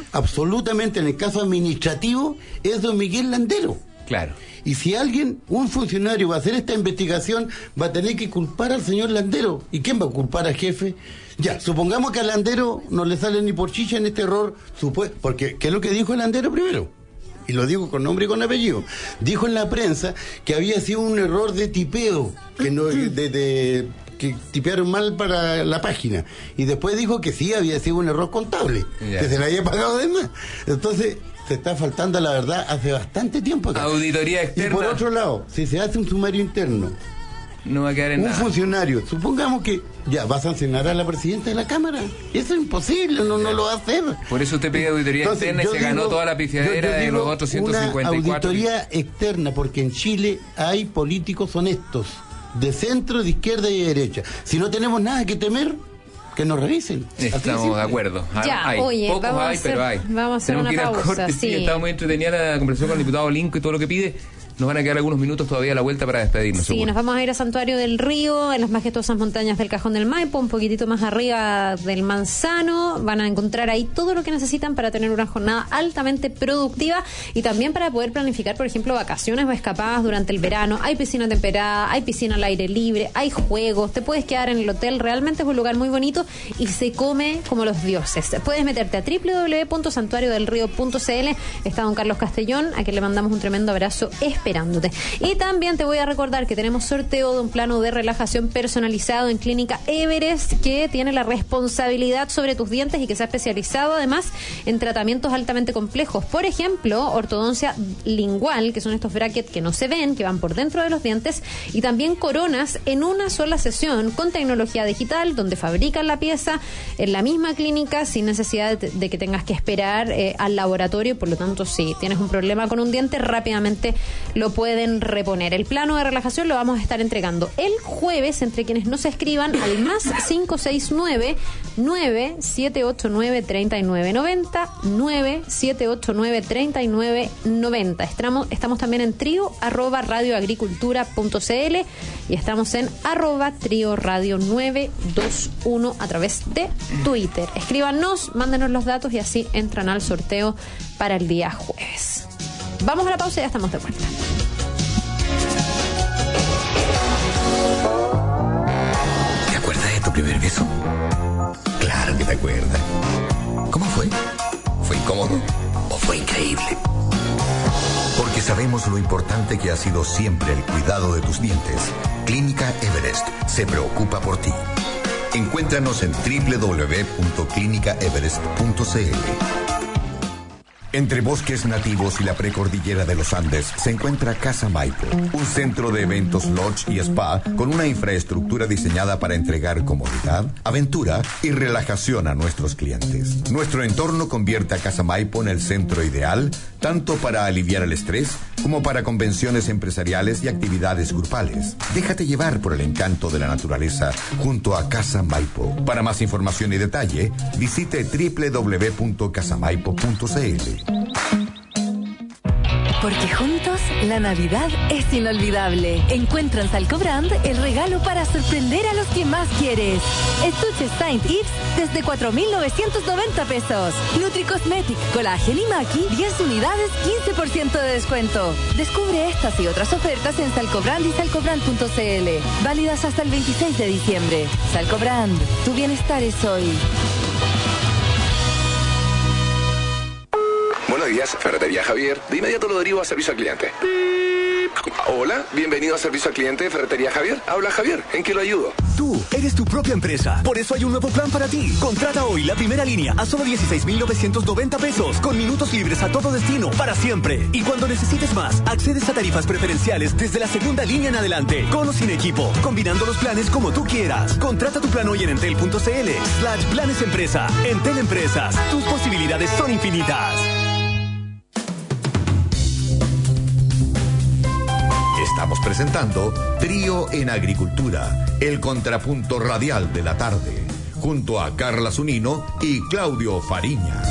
absolutamente en el caso administrativo es don Miguel Landero. Claro. Y si alguien, un funcionario, va a hacer esta investigación, va a tener que culpar al señor Landero. ¿Y quién va a culpar al jefe? Ya, supongamos que a Landero no le sale ni por chicha en este error, supue- porque ¿qué es lo que dijo el Landero primero? Y lo digo con nombre y con apellido. Dijo en la prensa que había sido un error de tipeo, que no, de, de, que tipearon mal para la página. Y después dijo que sí había sido un error contable, yeah. que se le había pagado de más. Entonces, se está faltando la verdad hace bastante tiempo acá. Auditoría externa. Y por otro lado, si se hace un sumario interno, no va a quedar en un nada. funcionario, supongamos que ya va a sancionar a la presidenta de la Cámara. Eso es imposible, no, no lo va a hacer. Por eso usted pide auditoría Entonces, externa y se digo, ganó toda la pifiadera de los otros ciento cincuenta y cuatro. Una auditoría externa, porque en Chile hay políticos honestos, de centro, de izquierda y de derecha. Si no tenemos nada que temer, que nos revisen. Estamos de acuerdo. Ya, hay. Oye, Pocos vamos hay, a hacer, pero hay. Vamos a hacer Tenemos una que ir pausa. al corte, sí. Sí, estaba muy entretenida la conversación con el diputado Linco y todo lo que pide. Nos van a quedar algunos minutos todavía a la vuelta para despedirnos. Sí, seguro. Nos vamos a ir a Santuario del Río, en las majestuosas montañas del Cajón del Maipo, un poquitito más arriba del Manzano. Van a encontrar ahí todo lo que necesitan para tener una jornada altamente productiva y también para poder planificar, por ejemplo, vacaciones o escapadas durante el verano. Hay piscina temperada, hay piscina al aire libre, hay juegos, te puedes quedar en el hotel. Realmente es un lugar muy bonito y se come como los dioses. Puedes meterte a doble u doble u doble u punto santuario del río punto c l. Está don Carlos Castellón, a quien le mandamos un tremendo abrazo esperándote. Y también te voy a recordar que tenemos sorteo de un plano de relajación personalizado en Clínica Everest, que tiene la responsabilidad sobre tus dientes y que se ha especializado además en tratamientos altamente complejos. Por ejemplo, ortodoncia lingual, que son estos brackets que no se ven, que van por dentro de los dientes, y también coronas en una sola sesión con tecnología digital, donde fabrican la pieza en la misma clínica sin necesidad de, de que tengas que esperar eh, al laboratorio. Por lo tanto, si tienes un problema con un diente, rápidamente lo pueden reponer. El plano de relajación lo vamos a estar entregando el jueves entre quienes nos escriban al más cinco seis nueve, nueve siete ocho nueve, tres nueve nueve cero, nueve siete ocho nueve, tres nueve nueve cero. Estamos, estamos también en trío arroba radioagricultura punto c l y estamos en arroba trío radio nueve dos uno a través de Twitter. Escríbanos, mándenos los datos y así entran al sorteo para el día jueves. Vamos a la pausa y ya estamos de vuelta. ¿Te acuerdas de tu primer beso? Claro que te acuerdas. ¿Cómo fue? ¿Fue incómodo o fue increíble? Porque sabemos lo importante que ha sido siempre el cuidado de tus dientes. Clínica Everest se preocupa por ti. Encuéntranos en doble u doble u doble u punto clínica everest punto c l. Entre bosques nativos y la precordillera de los Andes se encuentra Casa Maipo, un centro de eventos lodge y spa con una infraestructura diseñada para entregar comodidad, aventura y relajación a nuestros clientes. Nuestro entorno convierte a Casa Maipo en el centro ideal, tanto para aliviar el estrés como para convenciones empresariales y actividades grupales. Déjate llevar por el encanto de la naturaleza junto a Casa Maipo. Para más información y detalle, visite doble u doble u doble u punto casa maipo punto c l. Porque juntos la Navidad es inolvidable. Encuentra en Salcobrand el regalo para sorprender a los que más quieres. Estuches Saint Yves desde cuatro mil novecientos noventa pesos. Nutri Cosmetic, Colágeno y Maki, diez unidades, quince por ciento de descuento. Descubre estas y otras ofertas en Salcobrand y salcobrand punto c l. Válidas hasta el veintiséis de diciembre. Salcobrand, tu bienestar es hoy. Buenos días, Ferretería Javier. De inmediato lo derivo a servicio al cliente. Hola, bienvenido a servicio al cliente de Ferretería Javier. Habla Javier, ¿en qué lo ayudo? Tú eres tu propia empresa. Por eso hay un nuevo plan para ti. Contrata hoy la primera línea a solo dieciséis mil novecientos noventa pesos, con minutos libres a todo destino, para siempre. Y cuando necesites más, accedes a tarifas preferenciales desde la segunda línea en adelante, con o sin equipo, combinando los planes como tú quieras. Contrata tu plan hoy en entel punto c l slash planes empresa. Entel Empresas, tus posibilidades son infinitas. Estamos presentando Trío en Agricultura, el contrapunto radial de la tarde, junto a Carla Zunino y Claudio Fariña.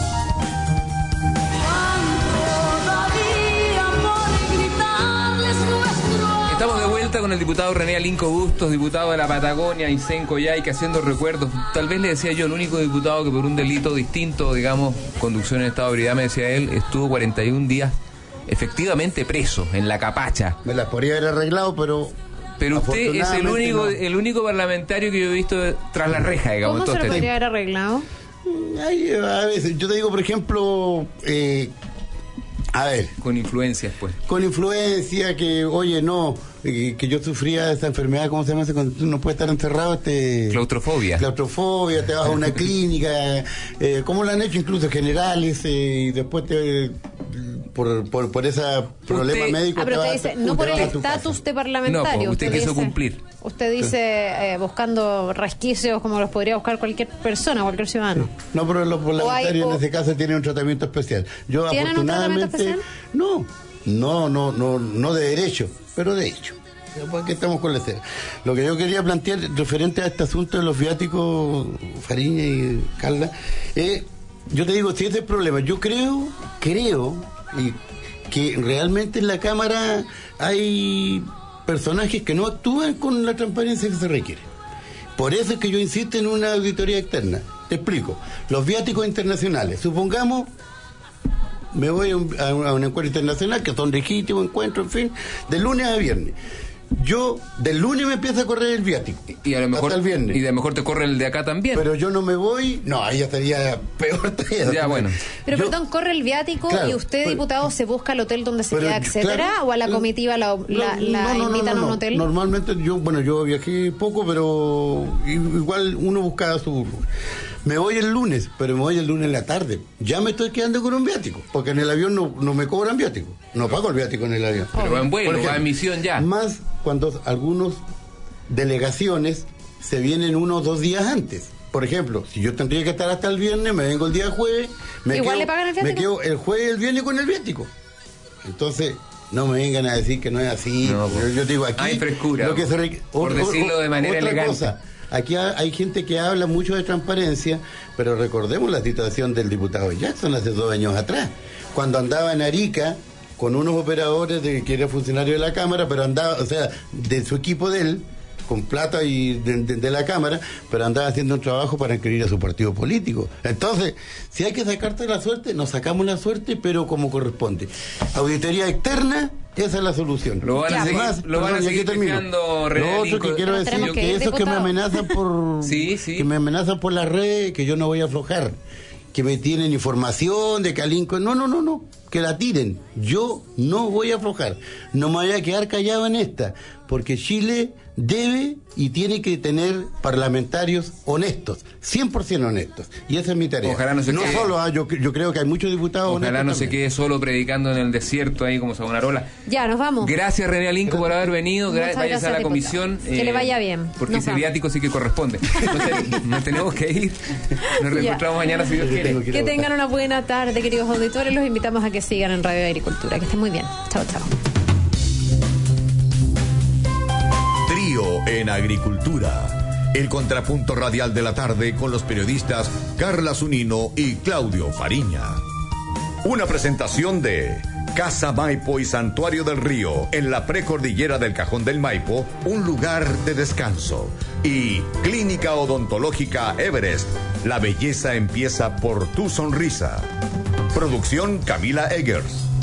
Estamos de vuelta con con el diputado René Alinco Bustos, diputado de la Patagonia, Aysén Coyhaique, haciendo recuerdos. Tal vez le decía yo, el único diputado que por un delito distinto, digamos, conducción en estado de ebriedad, me decía él, estuvo cuarenta y un días efectivamente preso en la capacha. Me las podría haber arreglado, pero... Pero usted es el único, no. el único parlamentario que yo he visto tras la reja, digamos. ¿Cómo se lo podría haber arreglado? Ay, a veces, yo te digo, por ejemplo, eh, a ver. Con influencias, pues. Con influencia, que, oye, no, eh, que yo sufría de esta enfermedad, ¿cómo se llama? Cuando tú no puedes estar encerrado, este... Claustrofobia. Claustrofobia, te vas a una clínica, eh, ¿cómo lo han hecho? Incluso generales, eh, y después te... Por, por, por ese problema usted, médico. Ah, pero usted dice, no por el estatus de parlamentario. No, usted, usted quiso dice, cumplir. Usted dice eh, buscando resquicios como los podría buscar cualquier persona, cualquier ciudadano. No, pero los parlamentarios hay, o, en ese caso tienen un tratamiento especial. Yo ¿Tienen afortunadamente, un tratamiento especial? No, no, no, no, no de derecho, pero de hecho. Porque estamos con la cera. Lo que yo quería plantear referente a este asunto de los viáticos, Fariña y Carla, eh, yo te digo, si ese es el problema, yo creo, creo, y que realmente en la Cámara hay personajes que no actúan con la transparencia que se requiere. Por eso es que yo insisto en una auditoría externa. Te explico. Los viáticos internacionales, supongamos, me voy a un, a un encuentro internacional, que son legítimos encuentros, en fin, de lunes a viernes. Yo, del lunes me empieza a correr el viático. Y a lo mejor, hasta el viernes. Y de mejor te corre el de acá también. Pero yo no me voy, no, ahí ya estaría peor todavía. Ya, bueno. Pero yo, perdón, corre el viático, claro, y usted, pero, diputado, se busca el hotel donde se pero, queda, etcétera, claro, o a la comitiva la, la, no, la no, no, invitan no, no, a un hotel. Normalmente yo, bueno, yo viajé poco, pero igual uno buscaba su... Me voy el lunes, pero me voy el lunes en la tarde. Ya me estoy quedando con un viático, porque en el avión no, no me cobran viático. No pago el viático en el avión. Pero va en vuelo, va en misión ya. Más cuando algunos delegaciones se vienen uno o dos días antes. Por ejemplo, si yo tendría que estar hasta el viernes, me vengo el día jueves. Me ¿Igual quedo, le pagan el viático? Me quedo el jueves y el viernes con el viático. Entonces... No me vengan a decir que no es así. No, yo, yo digo, aquí hay frescura, lo que se re... por otro, decirlo de manera otra elegante. Cosa, aquí ha, hay gente que habla mucho de transparencia, pero recordemos la situación del diputado Jackson hace dos años atrás, cuando andaba en Arica con unos operadores de que era funcionario de la Cámara, pero andaba, o sea, de su equipo de él, con plata y de, de, de la Cámara, pero andaba haciendo un trabajo para inscribir a su partido político. Entonces, si hay que sacarte la suerte, nos sacamos la suerte, pero como corresponde. Auditoría externa, esa es la solución. Lo van a seguir, Además, lo van a seguir terminando. Lo otro que quiero decir es que, que esos que me amenazan por sí, sí. que me amenazan por las redes, que yo no voy a aflojar, que me tienen información de que Alinco, no, no, no, no, que la tiren. Yo no voy a aflojar. No me voy a quedar callado en esta, porque Chile debe y tiene que tener parlamentarios honestos, cien por ciento honestos. Y esa es mi tarea. Ojalá no se no quede, solo, ah, yo, yo creo que hay muchos diputados honestos. Ojalá no también. se quede solo predicando en el desierto ahí como Savonarola. Ya, nos vamos. Gracias, René Alinco, por haber venido. Muchas Váyase gracias, a la diputado. comisión. Que eh, le vaya bien. Porque Nos ese vamos. viático sí que corresponde. Nos, ten- nos tenemos que ir. Nos reencontramos mañana si Dios quiere. Que tengan una buena tarde, queridos auditores. Los invitamos a que sigan en Radio Agricultura. Que estén muy bien. Chao, chao. Trío en Agricultura. El contrapunto radial de la tarde con los periodistas Carla Zunino y Claudio Fariña. Una presentación de Casa Maipo y Santuario del Río en la precordillera del Cajón del Maipo, un lugar de descanso. Y Clínica Odontológica Everest. La belleza empieza por tu sonrisa. Producción Camila Eggers.